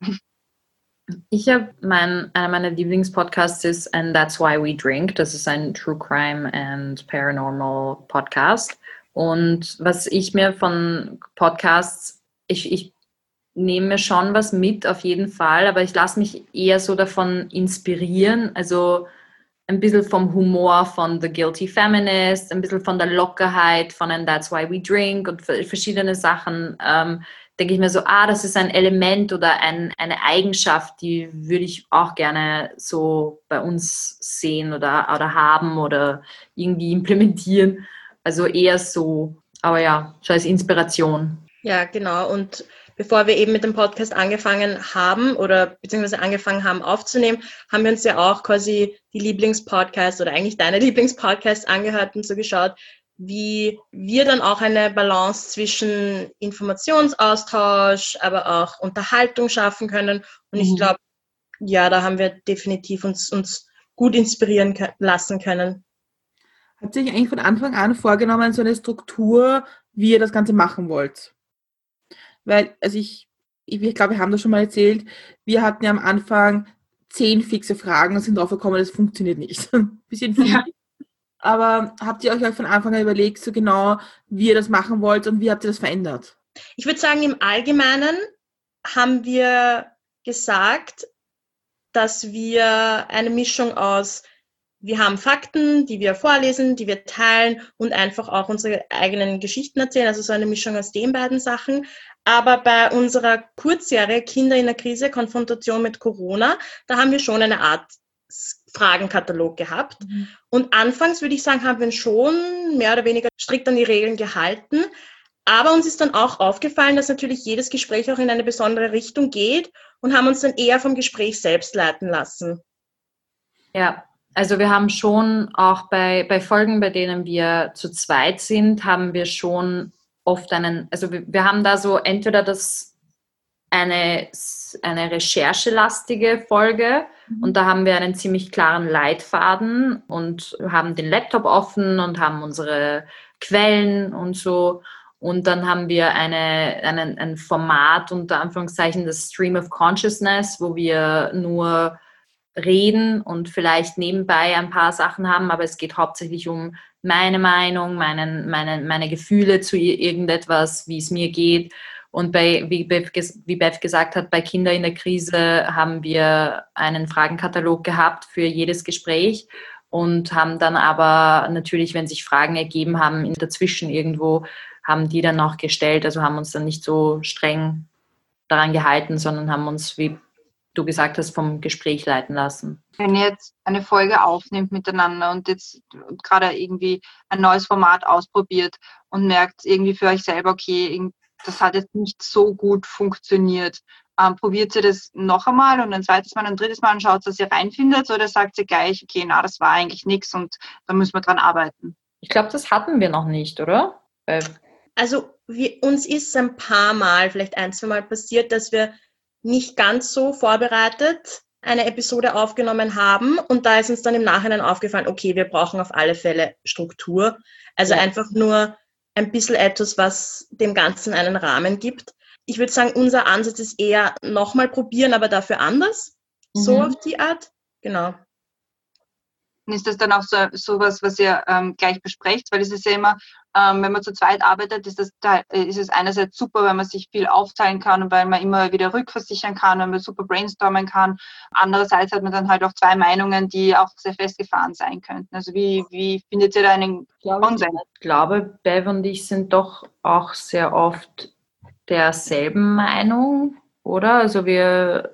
Ich habe einer meiner Lieblingspodcasts ist And That's Why We Drink. Das ist ein True Crime and Paranormal Podcast. Und was ich mir von Podcasts, ich nehme mir schon was mit, auf jeden Fall, aber ich lasse mich eher so davon inspirieren, also ein bisschen vom Humor von The Guilty Feminist, ein bisschen von der Lockerheit von And That's Why We Drink und verschiedene Sachen, denke ich mir so, das ist ein Element oder eine Eigenschaft, die würde ich auch gerne so bei uns sehen oder haben oder irgendwie implementieren. Also eher so, aber ja, so als Inspiration. Ja, genau. Und bevor wir eben mit dem Podcast angefangen haben oder beziehungsweise angefangen haben aufzunehmen, haben wir uns ja auch quasi die Lieblingspodcasts oder eigentlich deine Lieblingspodcasts angehört und so geschaut, wie wir dann auch eine Balance zwischen Informationsaustausch, aber auch Unterhaltung schaffen können. Und ich glaube, ja, da haben wir definitiv uns gut inspirieren lassen können. Habt ihr euch eigentlich von Anfang an vorgenommen, so eine Struktur, wie ihr das Ganze machen wollt? Weil, also ich glaube, wir haben das schon mal erzählt, wir hatten ja am Anfang 10 fixe Fragen und sind drauf gekommen, das funktioniert nicht. Ein bisschen viel. Ja. Aber habt ihr euch von Anfang an überlegt, so genau, wie ihr das machen wollt und wie habt ihr das verändert? Ich würde sagen, im Allgemeinen haben wir gesagt, dass wir eine Mischung aus, wir haben Fakten, die wir vorlesen, die wir teilen und einfach auch unsere eigenen Geschichten erzählen, also so eine Mischung aus den beiden Sachen. Aber bei unserer Kurzserie Kinder in der Krise, Konfrontation mit Corona, da haben wir schon eine Art Fragenkatalog gehabt. Und anfangs würde ich sagen, haben wir uns schon mehr oder weniger strikt an die Regeln gehalten. Aber uns ist dann auch aufgefallen, dass natürlich jedes Gespräch auch in eine besondere Richtung geht und haben uns dann eher vom Gespräch selbst leiten lassen. Ja, also wir haben schon auch bei Folgen, bei denen wir zu zweit sind, haben wir schon oft also wir haben da so entweder eine recherchelastige Folge und da haben wir einen ziemlich klaren Leitfaden und haben den Laptop offen und haben unsere Quellen und so. Und dann haben wir ein Format, unter Anführungszeichen, das Stream of Consciousness, wo wir nur reden und vielleicht nebenbei ein paar Sachen haben, aber es geht hauptsächlich um meine Meinung, meine Gefühle zu irgendetwas, wie es mir geht. Und wie Bev gesagt hat, bei Kinder in der Krise haben wir einen Fragenkatalog gehabt für jedes Gespräch und haben dann aber natürlich, wenn sich Fragen ergeben haben, dazwischen irgendwo, haben die dann auch gestellt, also haben uns dann nicht so streng daran gehalten, sondern haben uns, wie du gesagt hast, vom Gespräch leiten lassen. Wenn ihr jetzt eine Folge aufnehmt miteinander und jetzt gerade irgendwie ein neues Format ausprobiert und merkt irgendwie für euch selber, okay, das hat jetzt nicht so gut funktioniert, probiert ihr das noch einmal und ein zweites Mal und ein drittes Mal und schaut, dass ihr reinfindet oder sagt ihr gleich, okay, das war eigentlich nichts und da müssen wir dran arbeiten? Ich glaube, das hatten wir noch nicht, oder? Also uns ist ein paar Mal, vielleicht 1-2 Mal passiert, dass wir nicht ganz so vorbereitet eine Episode aufgenommen haben und da ist uns dann im Nachhinein aufgefallen, okay, wir brauchen auf alle Fälle Struktur. Also einfach nur ein bisschen etwas, was dem Ganzen einen Rahmen gibt. Ich würde sagen, unser Ansatz ist eher nochmal probieren, aber dafür anders. So auf die Art. Genau. Und ist das dann auch so was, was ihr gleich besprecht? Weil es ist ja immer, Wenn man zu zweit arbeitet, ist es einerseits super, weil man sich viel aufteilen kann und weil man immer wieder rückversichern kann und man super brainstormen kann. Andererseits hat man dann halt auch zwei Meinungen, die auch sehr festgefahren sein könnten. Also wie findet ihr da einen Konsens? Ich glaube, Bev und ich sind doch auch sehr oft derselben Meinung, oder? Also wir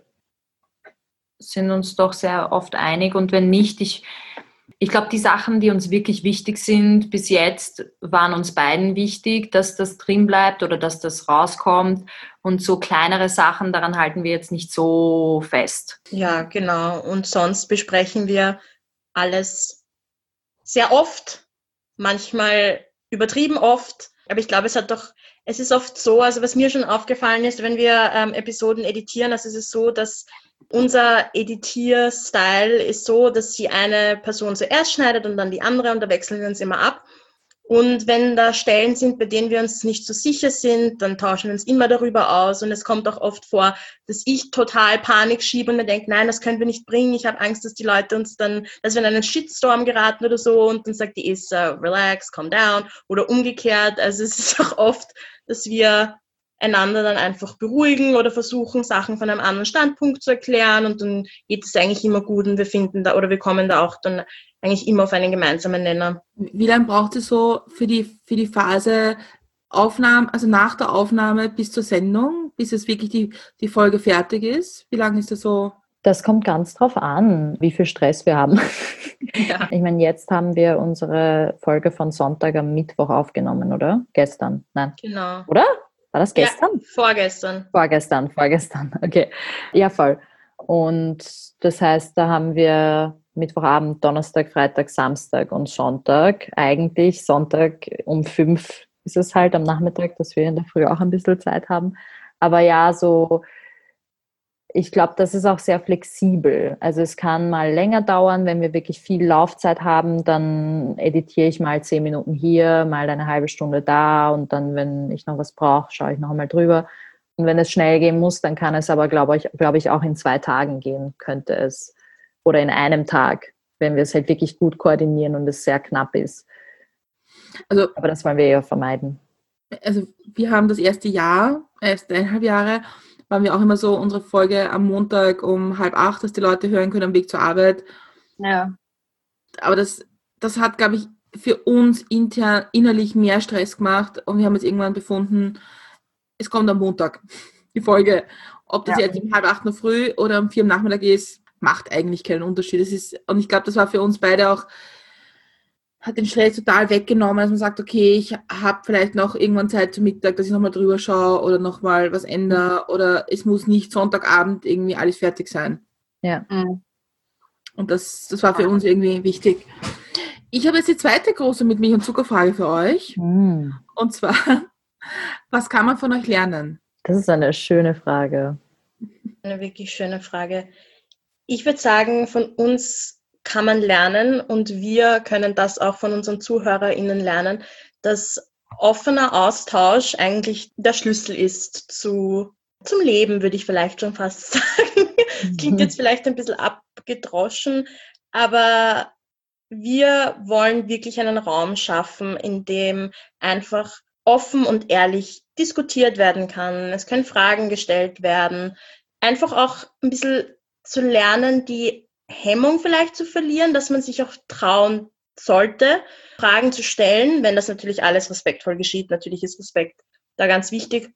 sind uns doch sehr oft einig, und wenn nicht, ich glaube, die Sachen, die uns wirklich wichtig sind, bis jetzt waren uns beiden wichtig, dass das drin bleibt oder dass das rauskommt, und so kleinere Sachen, daran halten wir jetzt nicht so fest. Ja, genau. Und sonst besprechen wir alles sehr oft, manchmal übertrieben oft. Aber ich glaube, es ist oft so, also was mir schon aufgefallen ist, wenn wir Episoden editieren, also es ist so, dass unser Editierstyle ist so, dass die eine Person zuerst schneidet und dann die andere, und da wechseln wir uns immer ab. Und wenn da Stellen sind, bei denen wir uns nicht so sicher sind, dann tauschen wir uns immer darüber aus. Und es kommt auch oft vor, dass ich total Panik schiebe und mir denke, nein, das können wir nicht bringen. Ich habe Angst, dass die Leute uns dann, dass wir in einen Shitstorm geraten oder so. Und dann sagt die Issa, relax, calm down. Oder umgekehrt. Also es ist auch oft, dass wir einander dann einfach beruhigen oder versuchen, Sachen von einem anderen Standpunkt zu erklären. Und dann geht es eigentlich immer gut, und wir kommen da auch dann eigentlich immer auf einen gemeinsamen Nenner. Wie lange braucht es so für die Phase Aufnahme, also nach der Aufnahme bis zur Sendung, bis es wirklich die Folge fertig ist? Wie lange ist das so? Das kommt ganz drauf an, wie viel Stress wir haben. Ja. Ich meine, jetzt haben wir unsere Folge von Sonntag am Mittwoch aufgenommen, oder? Gestern? Nein. Genau. Oder? War das gestern? Ja, Vorgestern. Okay. Ja, voll. Und das heißt, da haben wir Mittwochabend, Donnerstag, Freitag, Samstag und Sonntag. Eigentlich Sonntag um 5 ist es halt am Nachmittag, dass wir in der Früh auch ein bisschen Zeit haben. Aber ja, so, ich glaube, das ist auch sehr flexibel. Also es kann mal länger dauern, wenn wir wirklich viel Laufzeit haben, dann editiere ich mal 10 Minuten hier, mal eine halbe Stunde da, und dann, wenn ich noch was brauche, schaue ich noch einmal drüber. Und wenn es schnell gehen muss, dann kann es aber, glaube ich, auch in 2 Tagen gehen, könnte es. Oder in einem Tag, wenn wir es halt wirklich gut koordinieren und es sehr knapp ist. Also, aber das wollen wir ja vermeiden. Also wir haben das erste 1,5 Jahre, waren wir auch immer so unsere Folge am Montag um 7:30, dass die Leute hören können am Weg zur Arbeit. Ja. Aber das hat, glaube ich, für uns intern innerlich mehr Stress gemacht, und wir haben jetzt irgendwann befunden, es kommt am Montag die Folge. Ob das jetzt um 7:30 in der Früh oder um 4 am Nachmittag ist, macht eigentlich keinen Unterschied. Und ich glaube, das war für uns beide auch, hat den Stress total weggenommen, dass man sagt, okay, ich habe vielleicht noch irgendwann Zeit zum Mittag, dass ich nochmal drüber schaue oder nochmal was ändere, oder es muss nicht Sonntagabend irgendwie alles fertig sein. Ja. Und das war für uns irgendwie wichtig. Ich habe jetzt die zweite große mit Milch und Zuckerfrage für euch. Und zwar, was kann man von euch lernen? Das ist eine schöne Frage. Eine wirklich schöne Frage. Ich würde sagen, von uns kann man lernen, und wir können das auch von unseren ZuhörerInnen lernen, dass offener Austausch eigentlich der Schlüssel ist zum Leben, würde ich vielleicht schon fast sagen. Klingt jetzt vielleicht ein bisschen abgedroschen, aber wir wollen wirklich einen Raum schaffen, in dem einfach offen und ehrlich diskutiert werden kann. Es können Fragen gestellt werden. Einfach auch ein bisschen zu lernen, die Hemmung vielleicht zu verlieren, dass man sich auch trauen sollte, Fragen zu stellen, wenn das natürlich alles respektvoll geschieht. Natürlich ist Respekt da ganz wichtig.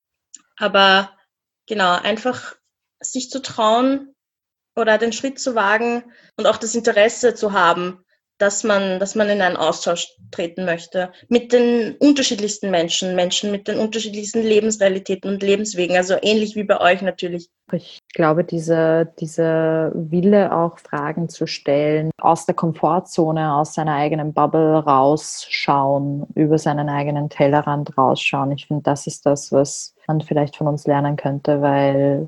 Aber genau, einfach sich zu trauen oder den Schritt zu wagen und auch das Interesse zu haben, dass man in einen Austausch treten möchte mit den unterschiedlichsten Menschen mit den unterschiedlichsten Lebensrealitäten und Lebenswegen, also ähnlich wie bei euch natürlich. Ich glaube, dieser Wille, auch Fragen zu stellen, aus der Komfortzone, aus seiner eigenen Bubble rausschauen, über seinen eigenen Tellerrand rausschauen. Ich finde, das ist das, was man vielleicht von uns lernen könnte, weil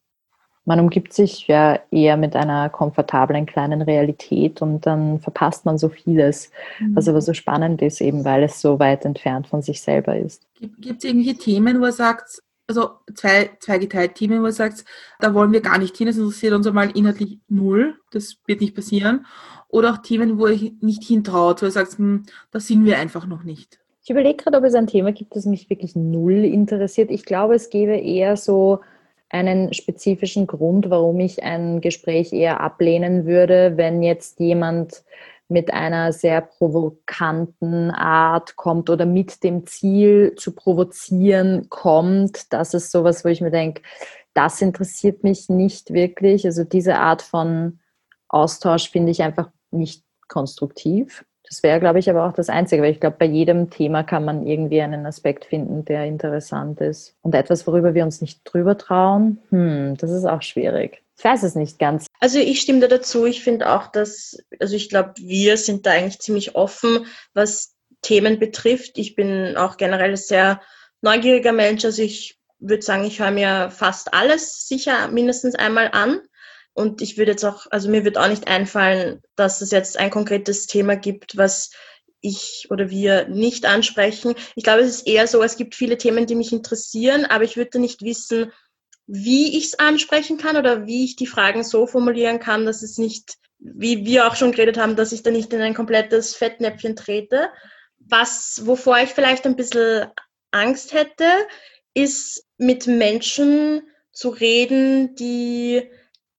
man umgibt sich ja eher mit einer komfortablen kleinen Realität, und dann verpasst man so vieles, was aber so spannend ist, eben weil es so weit entfernt von sich selber ist. Gibt es irgendwelche Themen, wo ihr sagt, also zweigeteilt Themen, wo ihr sagt, da wollen wir gar nicht hin, das interessiert uns einmal inhaltlich null, das wird nicht passieren, oder auch Themen, wo ihr nicht hintraut, wo ihr sagt, da sind wir einfach noch nicht? Ich überlege gerade, ob es ein Thema gibt, das mich wirklich null interessiert. Ich glaube, es gäbe eher so einen spezifischen Grund, warum ich ein Gespräch eher ablehnen würde, wenn jetzt jemand mit einer sehr provokanten Art kommt oder mit dem Ziel zu provozieren kommt. Das ist sowas, wo ich mir denke, das interessiert mich nicht wirklich. Also diese Art von Austausch finde ich einfach nicht konstruktiv. Das wäre, glaube ich, aber auch das Einzige, weil ich glaube, bei jedem Thema kann man irgendwie einen Aspekt finden, der interessant ist. Und etwas, worüber wir uns nicht drüber trauen, das ist auch schwierig. Ich weiß es nicht ganz. Also ich stimme da dazu. Ich finde auch, also ich glaube, wir sind da eigentlich ziemlich offen, was Themen betrifft. Ich bin auch generell ein sehr neugieriger Mensch. Also ich würde sagen, ich höre mir fast alles sicher mindestens einmal an. Und ich würde jetzt auch, also mir wird auch nicht einfallen, dass es jetzt ein konkretes Thema gibt, was ich oder wir nicht ansprechen. Ich glaube, es ist eher so, es gibt viele Themen, die mich interessieren, aber ich würde nicht wissen, wie ich es ansprechen kann oder wie ich die Fragen so formulieren kann, dass es nicht, wie wir auch schon geredet haben, dass ich da nicht in ein komplettes Fettnäpfchen trete. Wovor ich vielleicht ein bisschen Angst hätte, ist mit Menschen zu reden, die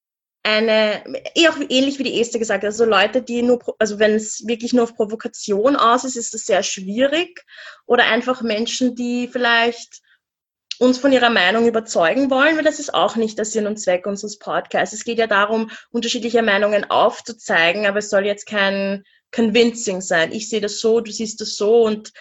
auch ähnlich wie die Esther gesagt hat, also Leute, die nur, also wenn es wirklich nur auf Provokation aus ist das sehr schwierig. Oder einfach Menschen, die vielleicht uns von ihrer Meinung überzeugen wollen, weil das ist auch nicht der Sinn und Zweck unseres Podcasts. Es geht ja darum, unterschiedliche Meinungen aufzuzeigen, aber es soll jetzt kein Convincing sein. Ich sehe das so, du siehst das so und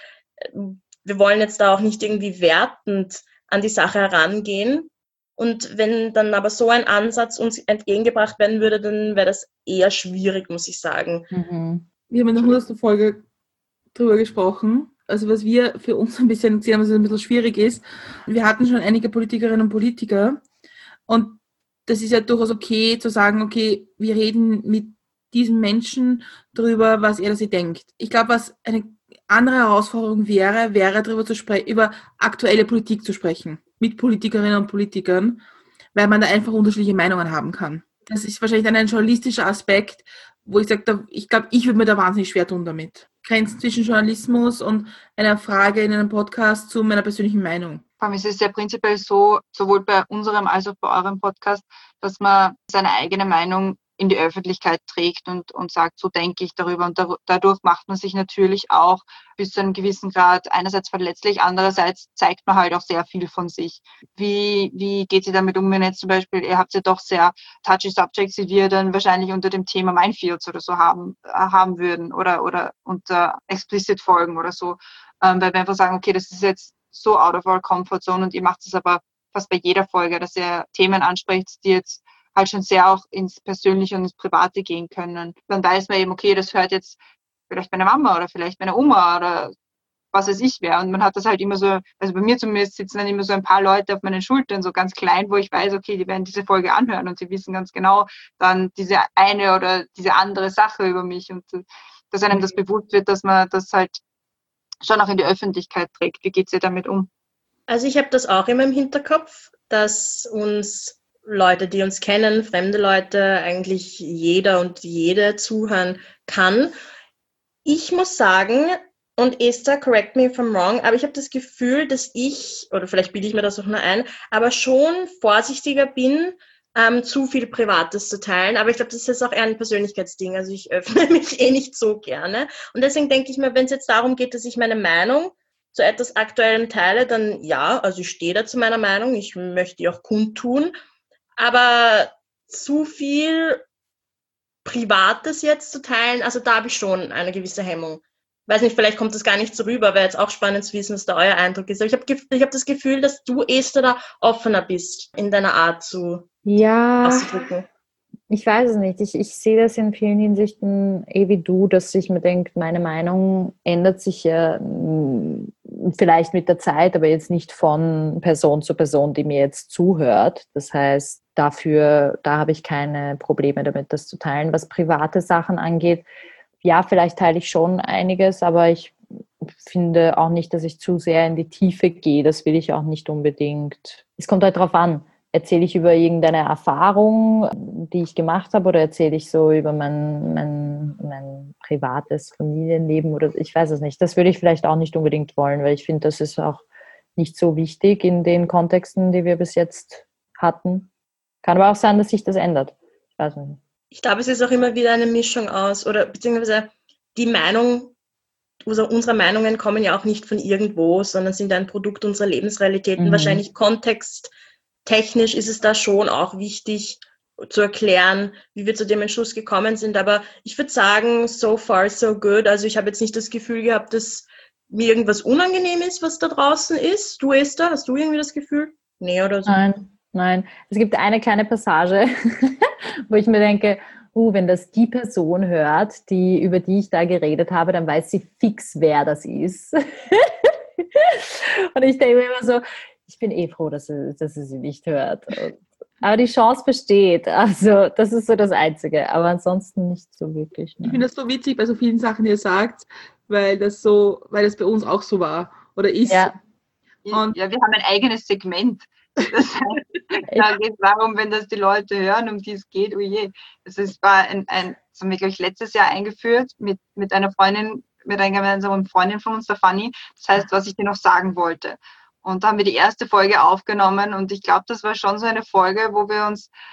wir wollen jetzt da auch nicht irgendwie wertend an die Sache herangehen. Und wenn dann aber so ein Ansatz uns entgegengebracht werden würde, dann wäre das eher schwierig, muss ich sagen. Wir haben in der 100. Folge drüber gesprochen, also was wir für uns ein bisschen sehen, was ein bisschen schwierig ist. Wir hatten schon einige Politikerinnen und Politiker und das ist ja durchaus okay zu sagen, okay, wir reden mit diesem Menschen darüber, was er oder sie denkt. Ich glaube, was eine andere Herausforderung wäre darüber zu sprechen, über aktuelle Politik zu sprechen. Mit Politikerinnen und Politikern, weil man da einfach unterschiedliche Meinungen haben kann. Das ist wahrscheinlich dann ein journalistischer Aspekt, wo ich sage, ich glaube, ich würde mir da wahnsinnig schwer tun damit. Grenzen zwischen Journalismus und einer Frage in einem Podcast zu meiner persönlichen Meinung. Vor allem ist es ja prinzipiell so, sowohl bei unserem als auch bei eurem Podcast, dass man seine eigene Meinung in die Öffentlichkeit trägt und sagt, so denke ich darüber. Und dadurch macht man sich natürlich auch bis zu einem gewissen Grad einerseits verletzlich, andererseits zeigt man halt auch sehr viel von sich. Wie geht ihr damit um, wenn jetzt zum Beispiel, ihr habt ja doch sehr touchy Subjects, die wir dann wahrscheinlich unter dem Thema Minefields oder so haben würden oder unter explicit Folgen oder so, weil wir einfach sagen, okay, das ist jetzt so out of our comfort zone und ihr macht es aber fast bei jeder Folge, dass ihr Themen ansprecht, die jetzt halt schon sehr auch ins Persönliche und ins Private gehen können. Dann weiß man eben, okay, das hört jetzt vielleicht meine Mama oder vielleicht meine Oma oder was weiß ich wer. Und man hat das halt immer so, also bei mir zumindest sitzen dann immer so ein paar Leute auf meinen Schultern, so ganz klein, wo ich weiß, okay, die werden diese Folge anhören und sie wissen ganz genau dann diese eine oder diese andere Sache über mich und dass einem das bewusst wird, dass man das halt schon auch in die Öffentlichkeit trägt. Wie geht ihr damit um? Also ich habe das auch immer im Hinterkopf, dass uns Leute, die uns kennen, fremde Leute, eigentlich jeder und jede zuhören kann. Ich muss sagen, und Esther, correct me if I'm wrong, aber ich habe das Gefühl, dass ich, oder vielleicht bilde ich mir das auch nur ein, aber schon vorsichtiger bin, zu viel Privates zu teilen. Aber ich glaube, das ist auch eher ein Persönlichkeitsding. Also ich öffne mich nicht so gerne. Und deswegen denke ich mir, wenn es jetzt darum geht, dass ich meine Meinung zu etwas Aktuellem teile, dann ja, also ich stehe da zu meiner Meinung, ich möchte die auch kundtun. Aber zu viel Privates jetzt zu teilen, also da habe ich schon eine gewisse Hemmung. Weiß nicht, vielleicht kommt das gar nicht so rüber, wäre jetzt auch spannend zu wissen, was da euer Eindruck ist. Aber ich hab das Gefühl, dass du, Esther, da offener bist in deiner Art auszudrücken. Ich weiß es nicht. Ich sehe das in vielen Hinsichten wie du, dass ich mir denke, meine Meinung ändert sich ja vielleicht mit der Zeit, aber jetzt nicht von Person zu Person, die mir jetzt zuhört. Das heißt, da habe ich keine Probleme damit, das zu teilen. Was private Sachen angeht, ja, vielleicht teile ich schon einiges, aber ich finde auch nicht, dass ich zu sehr in die Tiefe gehe. Das will ich auch nicht unbedingt. Es kommt halt drauf an. erzähle ich über irgendeine Erfahrung, die ich gemacht habe, oder erzähle ich so über mein privates Familienleben, oder ich weiß es nicht. Das würde ich vielleicht auch nicht unbedingt wollen, weil ich finde, das ist auch nicht so wichtig in den Kontexten, die wir bis jetzt hatten. Kann aber auch sein, dass sich das ändert. Ich weiß nicht. Ich glaube, es ist auch immer wieder eine Mischung aus, oder beziehungsweise die Meinung, also unsere Meinungen kommen ja auch nicht von irgendwo, sondern sind ein Produkt unserer Lebensrealitäten. Wahrscheinlich kontexttechnisch ist es da schon auch wichtig zu erklären, wie wir zu dem Entschluss gekommen sind. Aber ich würde sagen, so far so good. Also ich habe jetzt nicht das Gefühl gehabt, dass mir irgendwas unangenehm ist, was da draußen ist. Du, Esther, hast du irgendwie das Gefühl? Nee, oder so? Nein. Es gibt eine kleine Passage, wo ich mir denke, wenn das die Person hört, über die ich da geredet habe, dann weiß sie fix, wer das ist. Und ich denke mir immer so, ich bin froh, dass sie nicht hört. Aber die Chance besteht. Also das ist so das Einzige. Aber ansonsten nicht so wirklich. Ich finde das so witzig bei so vielen Sachen, die ihr sagt, weil das bei uns auch so war oder ist. Ja. Und wir haben ein eigenes Segment. Das heißt, da geht es darum, wenn das die Leute hören, um die es geht, oh je. Das haben wir, glaube ich, letztes Jahr eingeführt mit einer Freundin, mit einer gemeinsamen Freundin von uns, der Fanny. Das heißt, was ich dir noch sagen wollte. Und da haben wir die erste Folge aufgenommen und ich glaube, das war schon so eine Folge, wo wir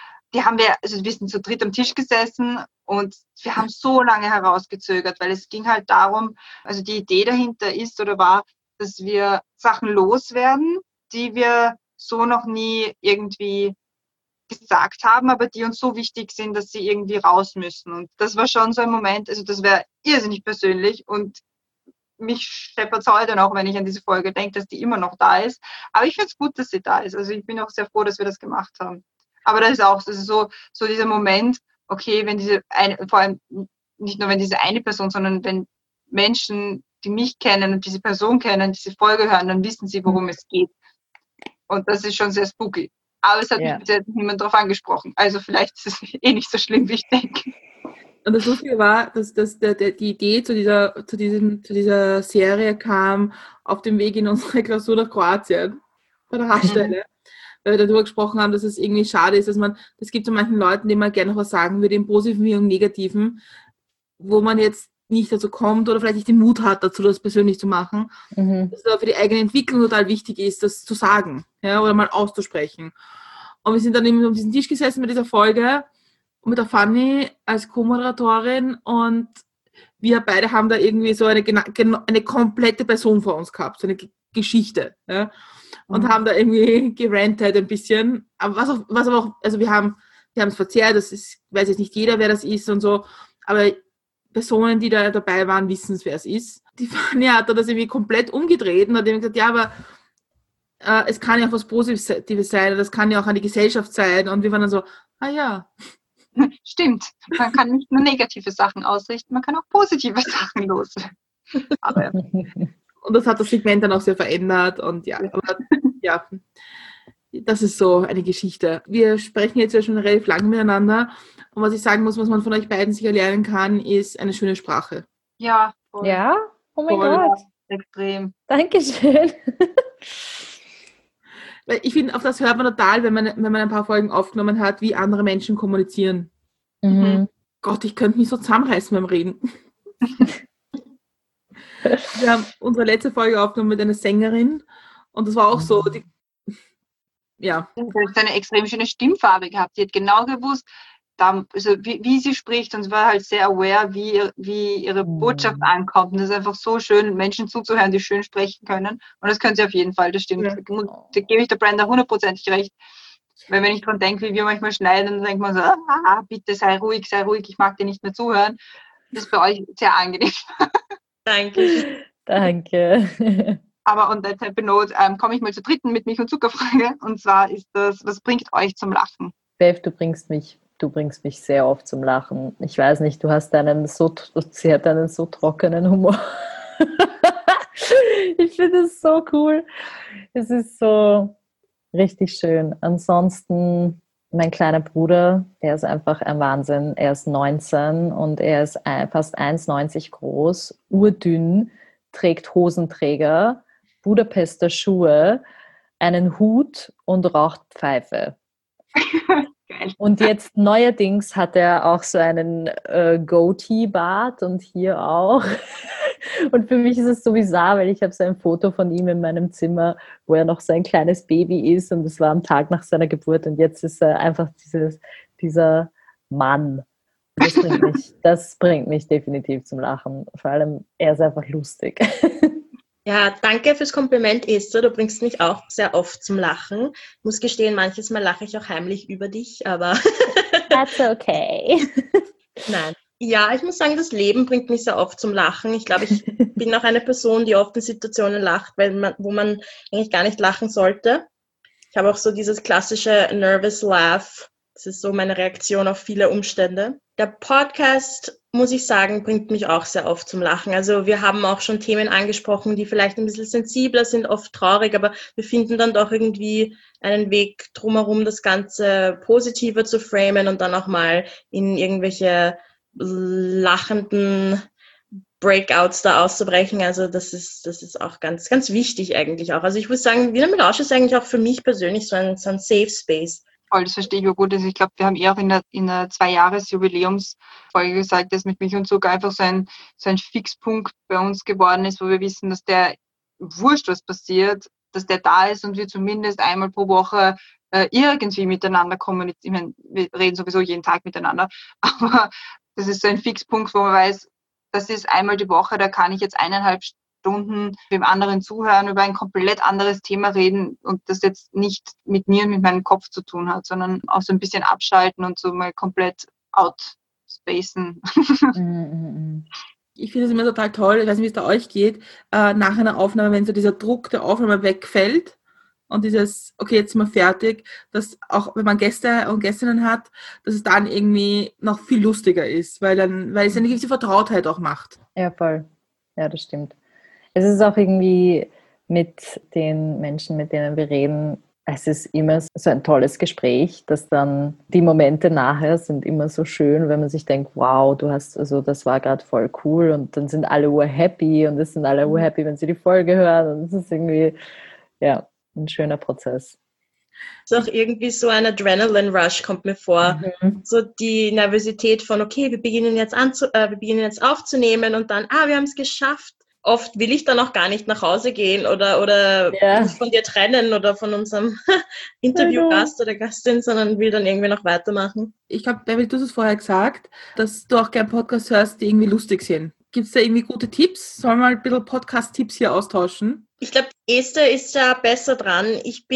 sind zu dritt am Tisch gesessen und wir haben so lange herausgezögert, weil es ging halt darum, also die Idee dahinter war, dass wir Sachen loswerden, die wir so noch nie irgendwie gesagt haben, aber die uns so wichtig sind, dass sie irgendwie raus müssen. Und das war schon so ein Moment, also das wäre irrsinnig persönlich und mich scheppert es heute noch, wenn ich an diese Folge denke, dass die immer noch da ist. Aber ich finde es gut, dass sie da ist. Also ich bin auch sehr froh, dass wir das gemacht haben. Aber das ist so dieser Moment, okay, vor allem nicht nur wenn diese eine Person, sondern wenn Menschen, die mich kennen und diese Person kennen, diese Folge hören, dann wissen sie, worum es geht. Und das ist schon sehr spooky. Aber es hat mich bis jetzt niemand darauf angesprochen. Also vielleicht ist es nicht so schlimm, wie ich denke. Und das Lustige war, dass die Idee zu dieser Serie kam auf dem Weg in unsere Klausur nach Kroatien, bei der Haarstelle. Weil wir darüber gesprochen haben, dass es irgendwie schade ist, das gibt so manchen Leuten, denen man gerne noch was sagen würde, im Positiven wie im Negativen, wo man jetzt nicht dazu kommt oder vielleicht nicht den Mut hat, dazu das persönlich zu machen, dass es aber für die eigene Entwicklung total wichtig ist, das zu sagen, ja, oder mal auszusprechen. Und wir sind dann eben um diesen Tisch gesessen mit dieser Folge und mit der Fanny als Co-Moderatorin und wir beide haben da irgendwie so eine komplette Person vor uns gehabt, so eine Geschichte, ja, und haben da irgendwie gerantet ein bisschen, aber was aber auch, also wir haben es verzerrt, weiß jetzt nicht jeder, wer das ist und so, aber Personen, die da dabei waren, wissen es, wer es ist. Die Fanny hat das irgendwie komplett umgedreht und hat eben gesagt, ja, aber es kann ja auch was Positives sein, das kann ja auch an die Gesellschaft sein. Und wir waren dann so, ja. Stimmt, man kann nicht nur negative Sachen ausrichten, man kann auch positive Sachen loswerden. Und das hat das Segment dann auch sehr verändert und das ist so eine Geschichte. Wir sprechen jetzt ja schon relativ lange miteinander und was ich sagen muss, was man von euch beiden sicher lernen kann, ist eine schöne Sprache. Ja, voll. Ja? Oh mein Gott. Extrem. Dankeschön. Weil ich finde, auf das hört man total, wenn man ein paar Folgen aufgenommen hat, wie andere Menschen kommunizieren. Gott, ich könnte mich so zusammenreißen beim Reden. Wir haben unsere letzte Folge aufgenommen mit einer Sängerin und das war auch so, ja. Sie hat eine extrem schöne Stimmfarbe gehabt. Die hat genau gewusst, wie sie spricht und sie war halt sehr aware, wie ihre Botschaft ankommt. Und das ist einfach so schön, Menschen zuzuhören, die schön sprechen können. Und das können sie auf jeden Fall, das stimmt. Ja. Da gebe ich der Brenda 100% recht. Weil wenn ich dran denke, wie wir manchmal schneiden, dann denkt man so, bitte sei ruhig, ich mag dir nicht mehr zuhören. Das ist bei euch sehr angenehm. Danke. Aber on that happy note komme ich mal zur dritten mit Milch- und Zuckerfrage. Und zwar ist das, was bringt euch zum Lachen? Bev, du bringst mich sehr oft zum Lachen. Ich weiß nicht, sie hat einen so trockenen Humor. Ich finde es so cool. Es ist so richtig schön. Ansonsten, mein kleiner Bruder, der ist einfach ein Wahnsinn. Er ist 19 und er ist fast 1,90 groß, urdünn, trägt Hosenträger, Budapester Schuhe, einen Hut und raucht Pfeife. Geil. Und jetzt neuerdings hat er auch so einen Goatee-Bart und hier auch. Und für mich ist es so bizarr, weil ich habe so ein Foto von ihm in meinem Zimmer, wo er noch so ein kleines Baby ist und es war am Tag nach seiner Geburt und jetzt ist er einfach dieser Mann. Das bringt mich definitiv zum Lachen. Vor allem, er ist einfach lustig. Ja, danke fürs Kompliment, Esther. Du bringst mich auch sehr oft zum Lachen. Ich muss gestehen, manches Mal lache ich auch heimlich über dich, aber That's okay. nein. Ja, ich muss sagen, das Leben bringt mich sehr oft zum Lachen. Ich glaube, ich bin auch eine Person, die oft in Situationen lacht, wo man eigentlich gar nicht lachen sollte. Ich habe auch so dieses klassische Nervous Laugh. Das ist so meine Reaktion auf viele Umstände. Der Podcast, muss ich sagen, bringt mich auch sehr oft zum Lachen. Also wir haben auch schon Themen angesprochen, die vielleicht ein bisschen sensibler sind, oft traurig, aber wir finden dann doch irgendwie einen Weg drumherum, das Ganze positiver zu framen und dann auch mal in irgendwelche lachenden Breakouts da auszubrechen. Also das ist auch ganz, ganz wichtig eigentlich auch. Also ich würde sagen, Wiener Melange ist eigentlich auch für mich persönlich so ein Safe Space. Voll, das verstehe ich auch gut. Also ich glaube, wir haben auch in der 2-Jahres-Jubiläumsfolge gesagt, dass mit Milch und Zucker einfach so ein Fixpunkt bei uns geworden ist, wo wir wissen, dass der, wurscht was passiert, dass der da ist und wir zumindest einmal pro Woche irgendwie miteinander kommunizieren. Ich meine, wir reden sowieso jeden Tag miteinander, aber das ist so ein Fixpunkt, wo man weiß, das ist einmal die Woche, da kann ich jetzt 1,5 Stunden dem anderen zuhören, über ein komplett anderes Thema reden und das jetzt nicht mit mir, mit meinem Kopf zu tun hat, sondern auch so ein bisschen abschalten und so mal komplett outspacen. Ich finde es immer total toll, ich weiß nicht, wie es da euch geht, nach einer Aufnahme, wenn so dieser Druck der Aufnahme wegfällt und dieses, okay, jetzt sind wir fertig, dass auch wenn man Gäste und Gästinnen hat, dass es dann irgendwie noch viel lustiger ist, weil es eine gewisse Vertrautheit auch macht. Ja, voll. Ja, das stimmt. Es ist auch irgendwie mit den Menschen, mit denen wir reden, es ist immer so ein tolles Gespräch, dass dann die Momente nachher sind immer so schön, wenn man sich denkt, wow, das war gerade voll cool und dann sind alle urhappy und es sind alle urhappy, wenn sie die Folge hören und es ist irgendwie, ja, ein schöner Prozess. Es ist auch irgendwie so ein Adrenaline-Rush, kommt mir vor. So die Nervosität von, okay, wir beginnen jetzt aufzunehmen und dann, wir haben es geschafft. Oft will ich dann auch gar nicht nach Hause gehen oder mich von dir trennen oder von unserem Interviewgast oder Gastin, sondern will dann irgendwie noch weitermachen. Ich glaube, Beverly, du hast es vorher gesagt, dass du auch gerne Podcasts hörst, die irgendwie lustig sind. Gibt es da irgendwie gute Tipps? Sollen wir mal ein bisschen Podcast-Tipps hier austauschen? Ich glaube, Esther ist ja besser dran. Ich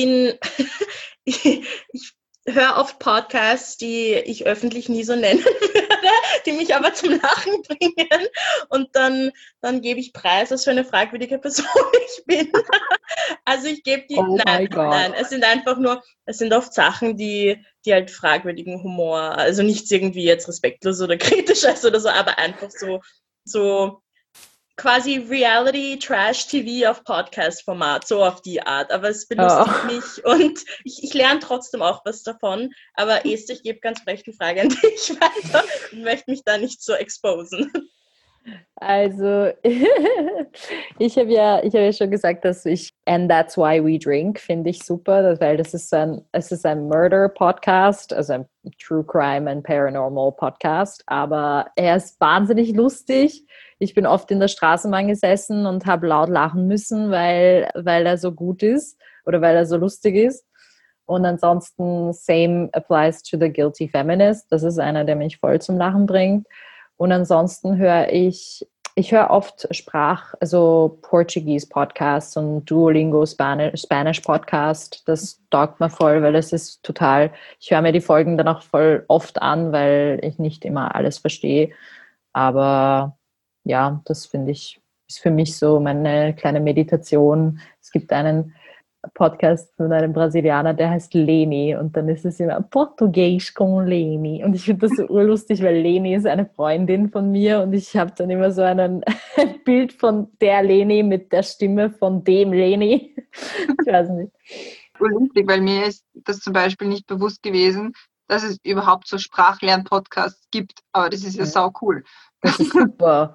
höre oft Podcasts, die ich öffentlich nie so nennen würde, die mich aber zum Lachen bringen. Und dann gebe ich preis, was für eine fragwürdige Person ich bin. Also ich gebe die... Nein, es sind oft Sachen, die halt fragwürdigen Humor, also nichts irgendwie jetzt respektlos oder kritisch ist oder so, aber einfach so quasi Reality-Trash-TV auf Podcast-Format, so auf die Art. Aber es belustigt mich und ich lerne trotzdem auch was davon. Aber Esther, ich gebe ganz frech die Frage an dich weiter und möchte mich da nicht so exposen. Also, ich habe ja schon gesagt, dass And That's Why We Drink finde ich super, weil es ist ein Murder-Podcast, also ein True Crime and Paranormal Podcast, aber er ist wahnsinnig lustig. Ich bin oft in der Straßenbahn gesessen und habe laut lachen müssen, weil er so gut ist oder weil er so lustig ist. Und ansonsten, same applies to The Guilty Feminist. Das ist einer, der mich voll zum Lachen bringt. Und ansonsten höre ich oft also Portuguese Podcasts und Duolingo Spanish Podcast. Das taugt mir voll, weil es ist ich höre mir die Folgen dann auch voll oft an, weil ich nicht immer alles verstehe. Aber ja, das finde ich, ist für mich so meine kleine Meditation. Es gibt einen Podcast von einem Brasilianer, der heißt Leni und dann ist es immer Português com Leni und ich finde das so urlustig, weil Leni ist eine Freundin von mir und ich habe dann immer so ein Bild von der Leni mit der Stimme von dem Leni. Ich weiß nicht. Urlustig, weil mir ist das zum Beispiel nicht bewusst gewesen, dass es überhaupt so Sprachlern-Podcasts gibt, aber das ist ja sau cool. Das ist super.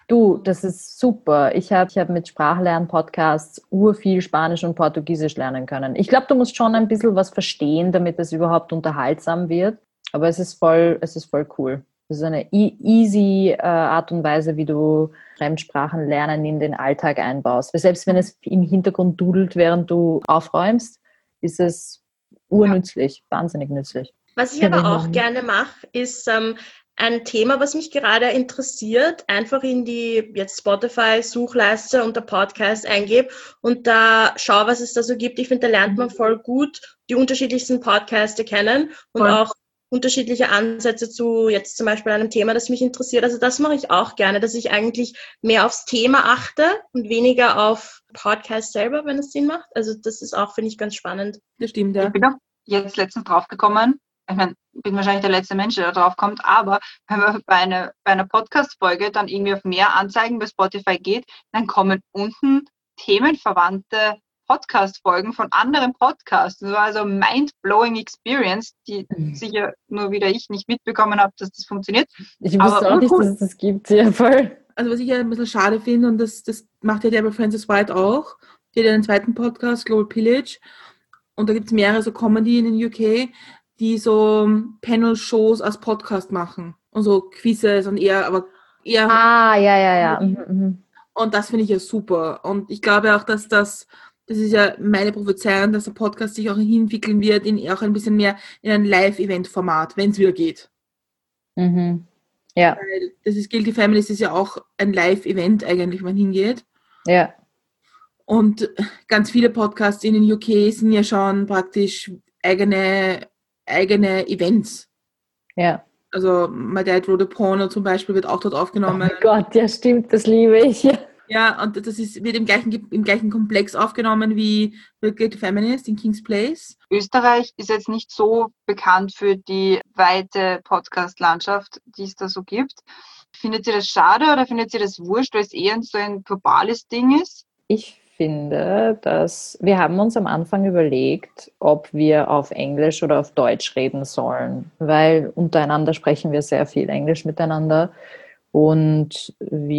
Du, das ist super. Ich hab mit Sprachlern-Podcasts urviel Spanisch und Portugiesisch lernen können. Ich glaube, du musst schon ein bisschen was verstehen, damit es überhaupt unterhaltsam wird. Aber es ist voll cool. Das ist eine easy Art und Weise, wie du Fremdsprachen lernen in den Alltag einbaust. Weil selbst wenn es im Hintergrund dudelt, während du aufräumst, ist es urnützlich, wahnsinnig nützlich. Was ich aber auch gerne mache, ist ein Thema, was mich gerade interessiert, einfach in die jetzt Spotify-Suchleiste unter Podcast eingebe und da schau, was es da so gibt. Ich finde, da lernt man voll gut die unterschiedlichsten Podcasts kennen und auch unterschiedliche Ansätze zu jetzt zum Beispiel einem Thema, das mich interessiert. Also das mache ich auch gerne, dass ich eigentlich mehr aufs Thema achte und weniger auf Podcast selber, wenn es Sinn macht. Also das ist auch, finde ich, ganz spannend. Das stimmt, ja. Ich bin auch jetzt letztens draufgekommen, ich meine, bin wahrscheinlich der letzte Mensch, der da drauf kommt, aber wenn man bei einer Podcast-Folge dann irgendwie auf mehr Anzeigen bei Spotify geht, dann kommen unten themenverwandte Podcast-Folgen von anderen Podcasts. Das war also mind-blowing Experience, die sicher nur wieder ich nicht mitbekommen habe, dass das funktioniert. Ich wusste auch nicht, dass es das gibt. Ja, voll. Also was ich ja ein bisschen schade finde, und das macht ja der Frances White auch, die hat ja einen zweiten Podcast, Global Pillage, und da gibt es mehrere so Comedy in den UK, die so Panel-Shows als Podcast machen und so Quizzes und eher. Ja. Und das finde ich ja super. Und ich glaube auch, dass das ist ja meine Prophezeiung, dass der Podcast sich auch hinentwickeln wird, auch ein bisschen mehr in ein Live-Event-Format, wenn es wieder geht. Mhm. Ja. Weil das ist Guilty Families ist ja auch ein Live-Event eigentlich, wenn man hingeht. Ja. Und ganz viele Podcasts in den UK sind ja schon praktisch eigene Events. Ja. Also My Dad Wrote a Porno zum Beispiel wird auch dort aufgenommen. Oh mein Gott, ja stimmt, das liebe ich. Ja, und das wird im gleichen Komplex aufgenommen wie Guilty Feminist in King's Place. Österreich ist jetzt nicht so bekannt für die weite Podcast-Landschaft, die es da so gibt. Findet ihr das schade oder findet ihr das wurscht, weil es eher so ein globales Ding ist? Ich finde, dass wir haben uns am Anfang überlegt, ob wir auf Englisch oder auf Deutsch reden sollen, weil untereinander sprechen wir sehr viel Englisch miteinander und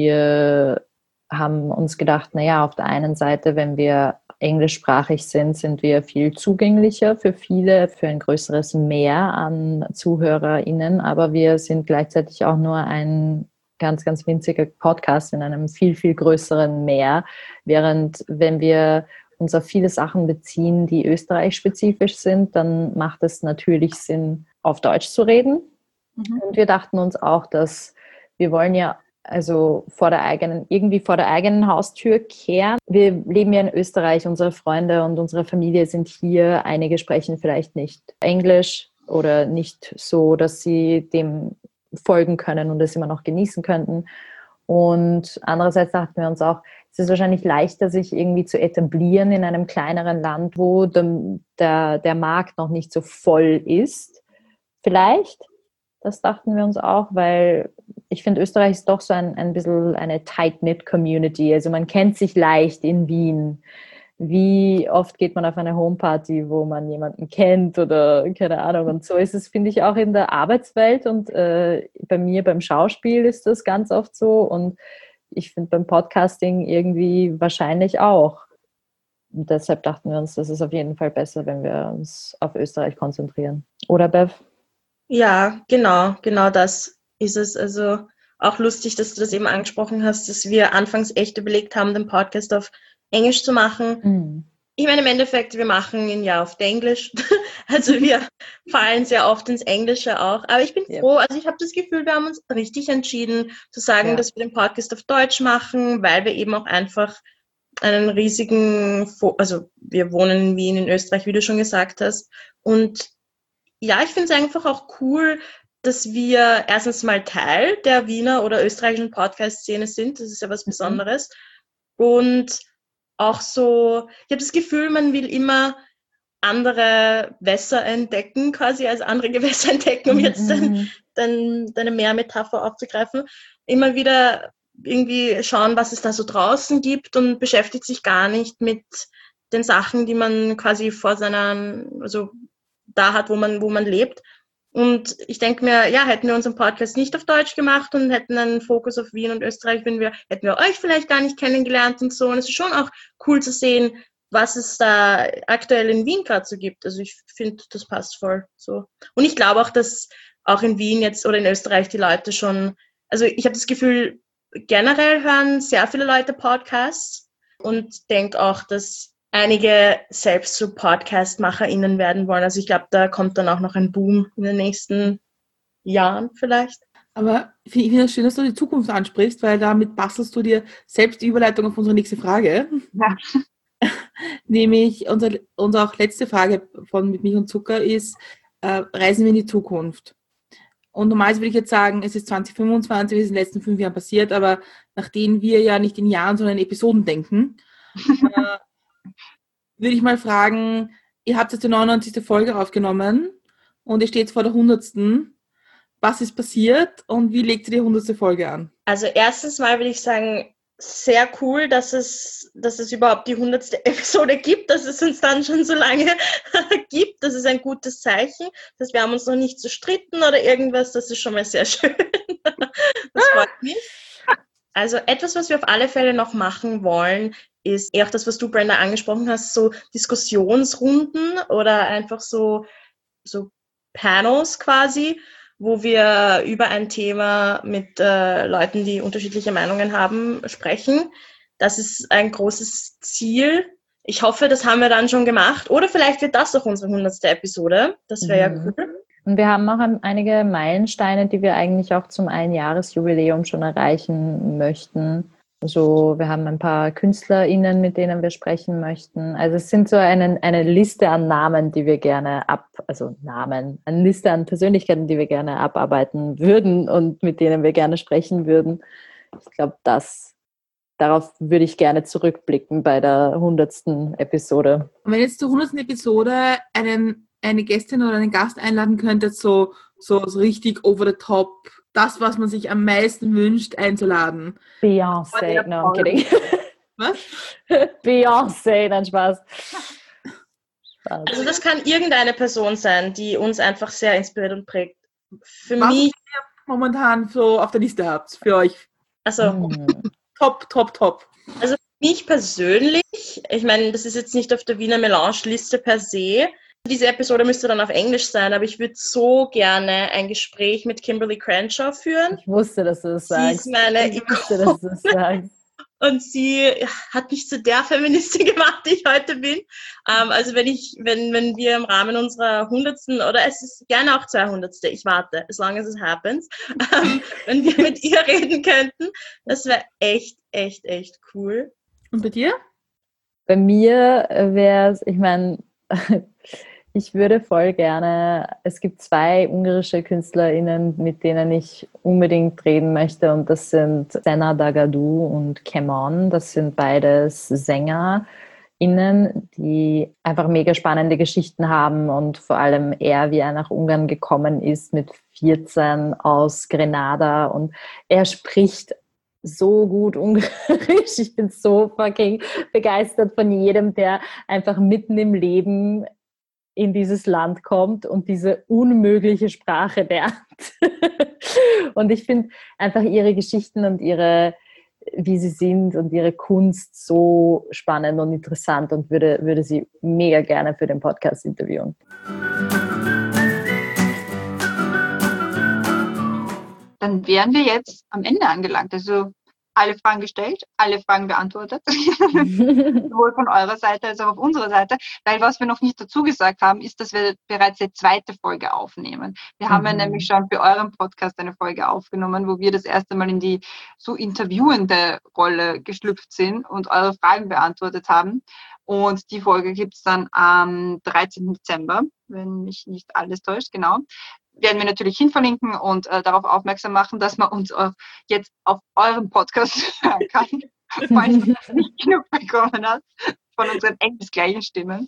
wir haben uns gedacht, naja, auf der einen Seite, wenn wir englischsprachig sind wir viel zugänglicher für viele, für ein größeres Mehr an ZuhörerInnen, aber wir sind gleichzeitig auch nur ein ganz, ganz winziger Podcast in einem viel, viel größeren Meer, während wenn wir uns auf viele Sachen beziehen, die österreichspezifisch sind, dann macht es natürlich Sinn, auf Deutsch zu reden. Mhm. Und wir dachten uns auch, dass wir wollen ja also vor der eigenen Haustür kehren. Wir leben ja in Österreich, unsere Freunde und unsere Familie sind hier. Einige sprechen vielleicht nicht Englisch oder nicht so, dass sie dem folgen können und es immer noch genießen könnten. Und andererseits dachten wir uns auch, es ist wahrscheinlich leichter, sich irgendwie zu etablieren in einem kleineren Land, wo der Markt noch nicht so voll ist. Vielleicht, das dachten wir uns auch, weil ich finde, Österreich ist doch so ein bisschen eine tight-knit Community. Also man kennt sich leicht in Wien. Wie oft geht man auf eine Homeparty, wo man jemanden kennt oder keine Ahnung. Und so ist es, finde ich, auch in der Arbeitswelt und bei mir beim Schauspiel ist das ganz oft so und ich finde beim Podcasting irgendwie wahrscheinlich auch. Und deshalb dachten wir uns, das ist auf jeden Fall besser, wenn wir uns auf Österreich konzentrieren. Oder, Bev? Ja, genau das ist es. Also auch lustig, dass du das eben angesprochen hast, dass wir anfangs echt überlegt haben, den Podcast auf Englisch zu machen. Mhm. Ich meine, im Endeffekt, wir machen ihn ja auf Englisch. Also wir fallen sehr oft ins Englische auch. Aber ich bin froh, also ich habe das Gefühl, wir haben uns richtig entschieden zu sagen, dass wir den Podcast auf Deutsch machen, weil wir eben auch einfach einen riesigen, also wir wohnen in Wien, in Österreich, wie du schon gesagt hast. Und ja, ich finde es einfach auch cool, dass wir erstens mal Teil der Wiener oder österreichischen Podcast-Szene sind. Das ist ja was Besonderes. Und auch so, ich habe das Gefühl, man will immer andere Wässer entdecken, quasi als andere Gewässer entdecken, um jetzt deine Meermetapher aufzugreifen. Immer wieder irgendwie schauen, was es da so draußen gibt und beschäftigt sich gar nicht mit den Sachen, die man quasi also da hat, wo man lebt. Und ich denke mir, ja, hätten wir unseren Podcast nicht auf Deutsch gemacht und hätten einen Fokus auf Wien und Österreich, hätten wir euch vielleicht gar nicht kennengelernt und so. Und es ist schon auch cool zu sehen, was es da aktuell in Wien gerade so gibt. Also ich finde, das passt voll so. Und ich glaube auch, dass auch in Wien jetzt oder in Österreich die Leute schon, also ich habe das Gefühl, generell hören sehr viele Leute Podcasts und denke auch, dass einige selbst so Podcast-MacherInnen werden wollen. Also ich glaube, da kommt dann auch noch ein Boom in den nächsten Jahren vielleicht. Aber ich finde es schön, dass du die Zukunft ansprichst, weil damit bastelst du dir selbst die Überleitung auf unsere nächste Frage. Ja. Nämlich unsere auch letzte Frage von Mit Milch und Zucker ist, reisen wir in die Zukunft? Und normalerweise würde ich jetzt sagen, es ist 2025, es ist in den letzten 5 Jahren passiert, aber nachdem wir ja nicht in Jahren, sondern in Episoden denken, würde ich mal fragen, ihr habt jetzt die 99. Folge aufgenommen und ihr steht vor der 100. Was ist passiert und wie legt ihr die 100. Folge an? Also erstens mal würde ich sagen, sehr cool, dass es überhaupt die 100. Episode gibt, dass es uns dann schon so lange gibt. Das ist ein gutes Zeichen. Wir haben uns noch nicht zerstritten oder irgendwas. Das ist schon mal sehr schön. Das freut mich. Also etwas, was wir auf alle Fälle noch machen wollen, ist eher auch das, was du, Brenda, angesprochen hast, so Diskussionsrunden oder einfach so Panels quasi, wo wir über ein Thema mit Leuten, die unterschiedliche Meinungen haben, sprechen. Das ist ein großes Ziel. Ich hoffe, das haben wir dann schon gemacht. Oder vielleicht wird das auch unsere 100. Episode. Das wäre ja cool. Und wir haben noch einige Meilensteine, die wir eigentlich auch zum Einjahresjubiläum schon erreichen möchten. So, wir haben ein paar KünstlerInnen, mit denen wir sprechen möchten. Also es sind so eine Liste an Namen, die wir gerne eine Liste an Persönlichkeiten, die wir gerne abarbeiten würden und mit denen wir gerne sprechen würden. Ich glaube, darauf würde ich gerne zurückblicken bei der 100. Episode. Und wenn jetzt zur 100. Episode eine Gästin oder einen Gast einladen könntet, so richtig over the top, das, was man sich am meisten wünscht, einzuladen. Beyoncé, no, I'm kidding. Was? Beyoncé, nein, Spaß. Also das kann irgendeine Person sein, die uns einfach sehr inspiriert und prägt. Für was mich ihr momentan so auf der Liste habt, für euch. Also Top. Also für mich persönlich, ich meine, das ist jetzt nicht auf der Wiener Melange-Liste per se. Diese Episode müsste dann auf Englisch sein, aber ich würde so gerne ein Gespräch mit Kimberly Crenshaw führen. Ich wusste, dass du das sagst. Sie ist meine Ikone. Und sie hat mich zu der Feministin gemacht, die ich heute bin. Also wenn wir im Rahmen unserer 100. oder es ist gerne auch 200. Ich warte, as long as it happens. Wenn wir mit ihr reden könnten, das wäre echt cool. Und bei dir? Bei mir wäre es, ich meine, ich würde voll gerne, es gibt 2 ungarische KünstlerInnen, mit denen ich unbedingt reden möchte, und das sind Senna Dagadu und Kemon. Das sind beides SängerInnen, die einfach mega spannende Geschichten haben, und vor allem er, wie er nach Ungarn gekommen ist mit 14 aus Grenada, und er spricht so gut Ungarisch. Ich bin so fucking begeistert von jedem, der einfach mitten im Leben in dieses Land kommt und diese unmögliche Sprache lernt. Und ich finde einfach ihre Geschichten und wie sie sind und ihre Kunst so spannend und interessant und würde sie mega gerne für den Podcast interviewen. Dann wären wir jetzt am Ende angelangt. Also alle Fragen gestellt, alle Fragen beantwortet, sowohl von eurer Seite als auch auf unserer Seite, weil was wir noch nicht dazu gesagt haben, ist, dass wir bereits die 2. Folge aufnehmen. Wir haben ja nämlich schon für euren Podcast eine Folge aufgenommen, wo wir das erste Mal in die so interviewende Rolle geschlüpft sind und eure Fragen beantwortet haben. Und die Folge gibt es dann am 13. Dezember, wenn mich nicht alles täuscht, genau. Werden wir natürlich hinverlinken und darauf aufmerksam machen, dass man uns auch jetzt auf eurem Podcast hören kann, falls man nicht genug bekommen hat von unseren englischgleichen Stimmen.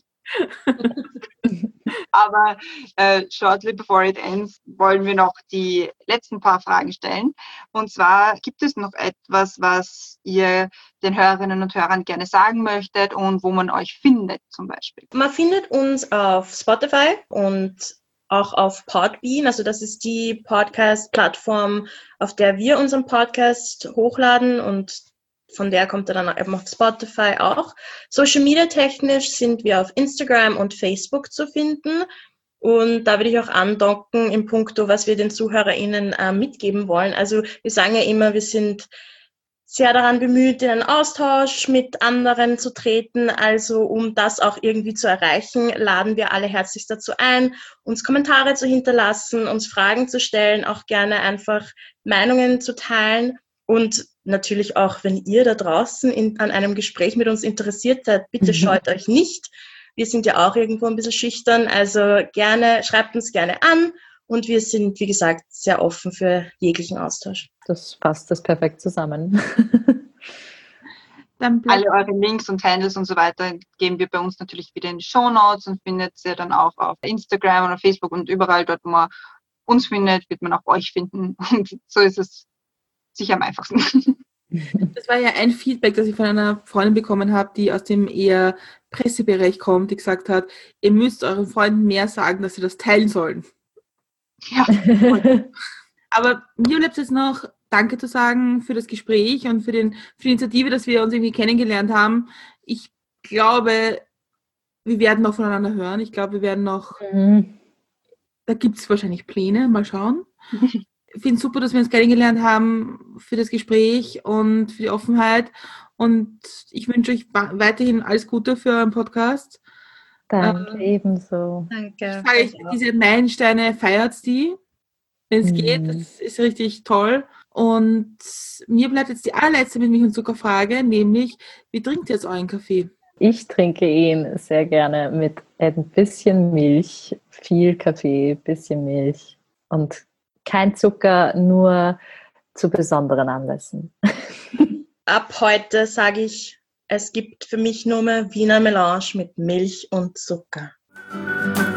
Aber shortly before it ends wollen wir noch die letzten paar Fragen stellen. Und zwar, gibt es noch etwas, was ihr den Hörerinnen und Hörern gerne sagen möchtet und wo man euch findet zum Beispiel? Man findet uns auf Spotify und auch auf Podbean. Also das ist die Podcast-Plattform, auf der wir unseren Podcast hochladen und von der kommt er dann eben auf Spotify auch. Social Media technisch sind wir auf Instagram und Facebook zu finden. Und da würde ich auch andocken im Punkto, was wir den ZuhörerInnen mitgeben wollen. Also wir sagen ja immer, wir sind sehr daran bemüht, in einen Austausch mit anderen zu treten. Also um das auch irgendwie zu erreichen, laden wir alle herzlichst dazu ein, uns Kommentare zu hinterlassen, uns Fragen zu stellen, auch gerne einfach Meinungen zu teilen. Und natürlich auch, wenn ihr da draußen an einem Gespräch mit uns interessiert seid, bitte scheut euch nicht. Wir sind ja auch irgendwo ein bisschen schüchtern, also gerne, schreibt uns gerne an. Und wir sind, wie gesagt, sehr offen für jeglichen Austausch. Das fasst das perfekt zusammen. Dann Alle eure Links und Handles und so weiter geben wir bei uns natürlich wieder in die Shownotes und findet ihr dann auch auf Instagram oder Facebook und überall dort, wo man uns findet, wird man auch euch finden. Und so ist es sicher am einfachsten. Das war ja ein Feedback, das ich von einer Freundin bekommen habe, die aus dem eher Pressebereich kommt, die gesagt hat, ihr müsst euren Freunden mehr sagen, dass sie das teilen sollen. Ja. Aber mir bleibt jetzt noch Danke zu sagen für das Gespräch und für die Initiative, dass wir uns irgendwie kennengelernt haben. Ich glaube, wir werden noch voneinander hören. Ich glaube, wir werden noch, da gibt es wahrscheinlich Pläne, mal schauen. Ich finde es super, dass wir uns kennengelernt haben für das Gespräch und für die Offenheit. Und ich wünsche euch weiterhin alles Gute für euren Podcast. Danke, ebenso. Danke. Ich frage euch, diese Meilensteine, feiert die, wenn es geht. Das ist richtig toll. Und mir bleibt jetzt die allerletzte mit Milch und Zucker Frage, nämlich, wie trinkt ihr jetzt euren Kaffee? Ich trinke ihn sehr gerne mit ein bisschen Milch, viel Kaffee, bisschen Milch und kein Zucker, nur zu besonderen Anlässen. Ab heute sage ich, es gibt für mich nur mehr Wiener Melange mit Milch und Zucker.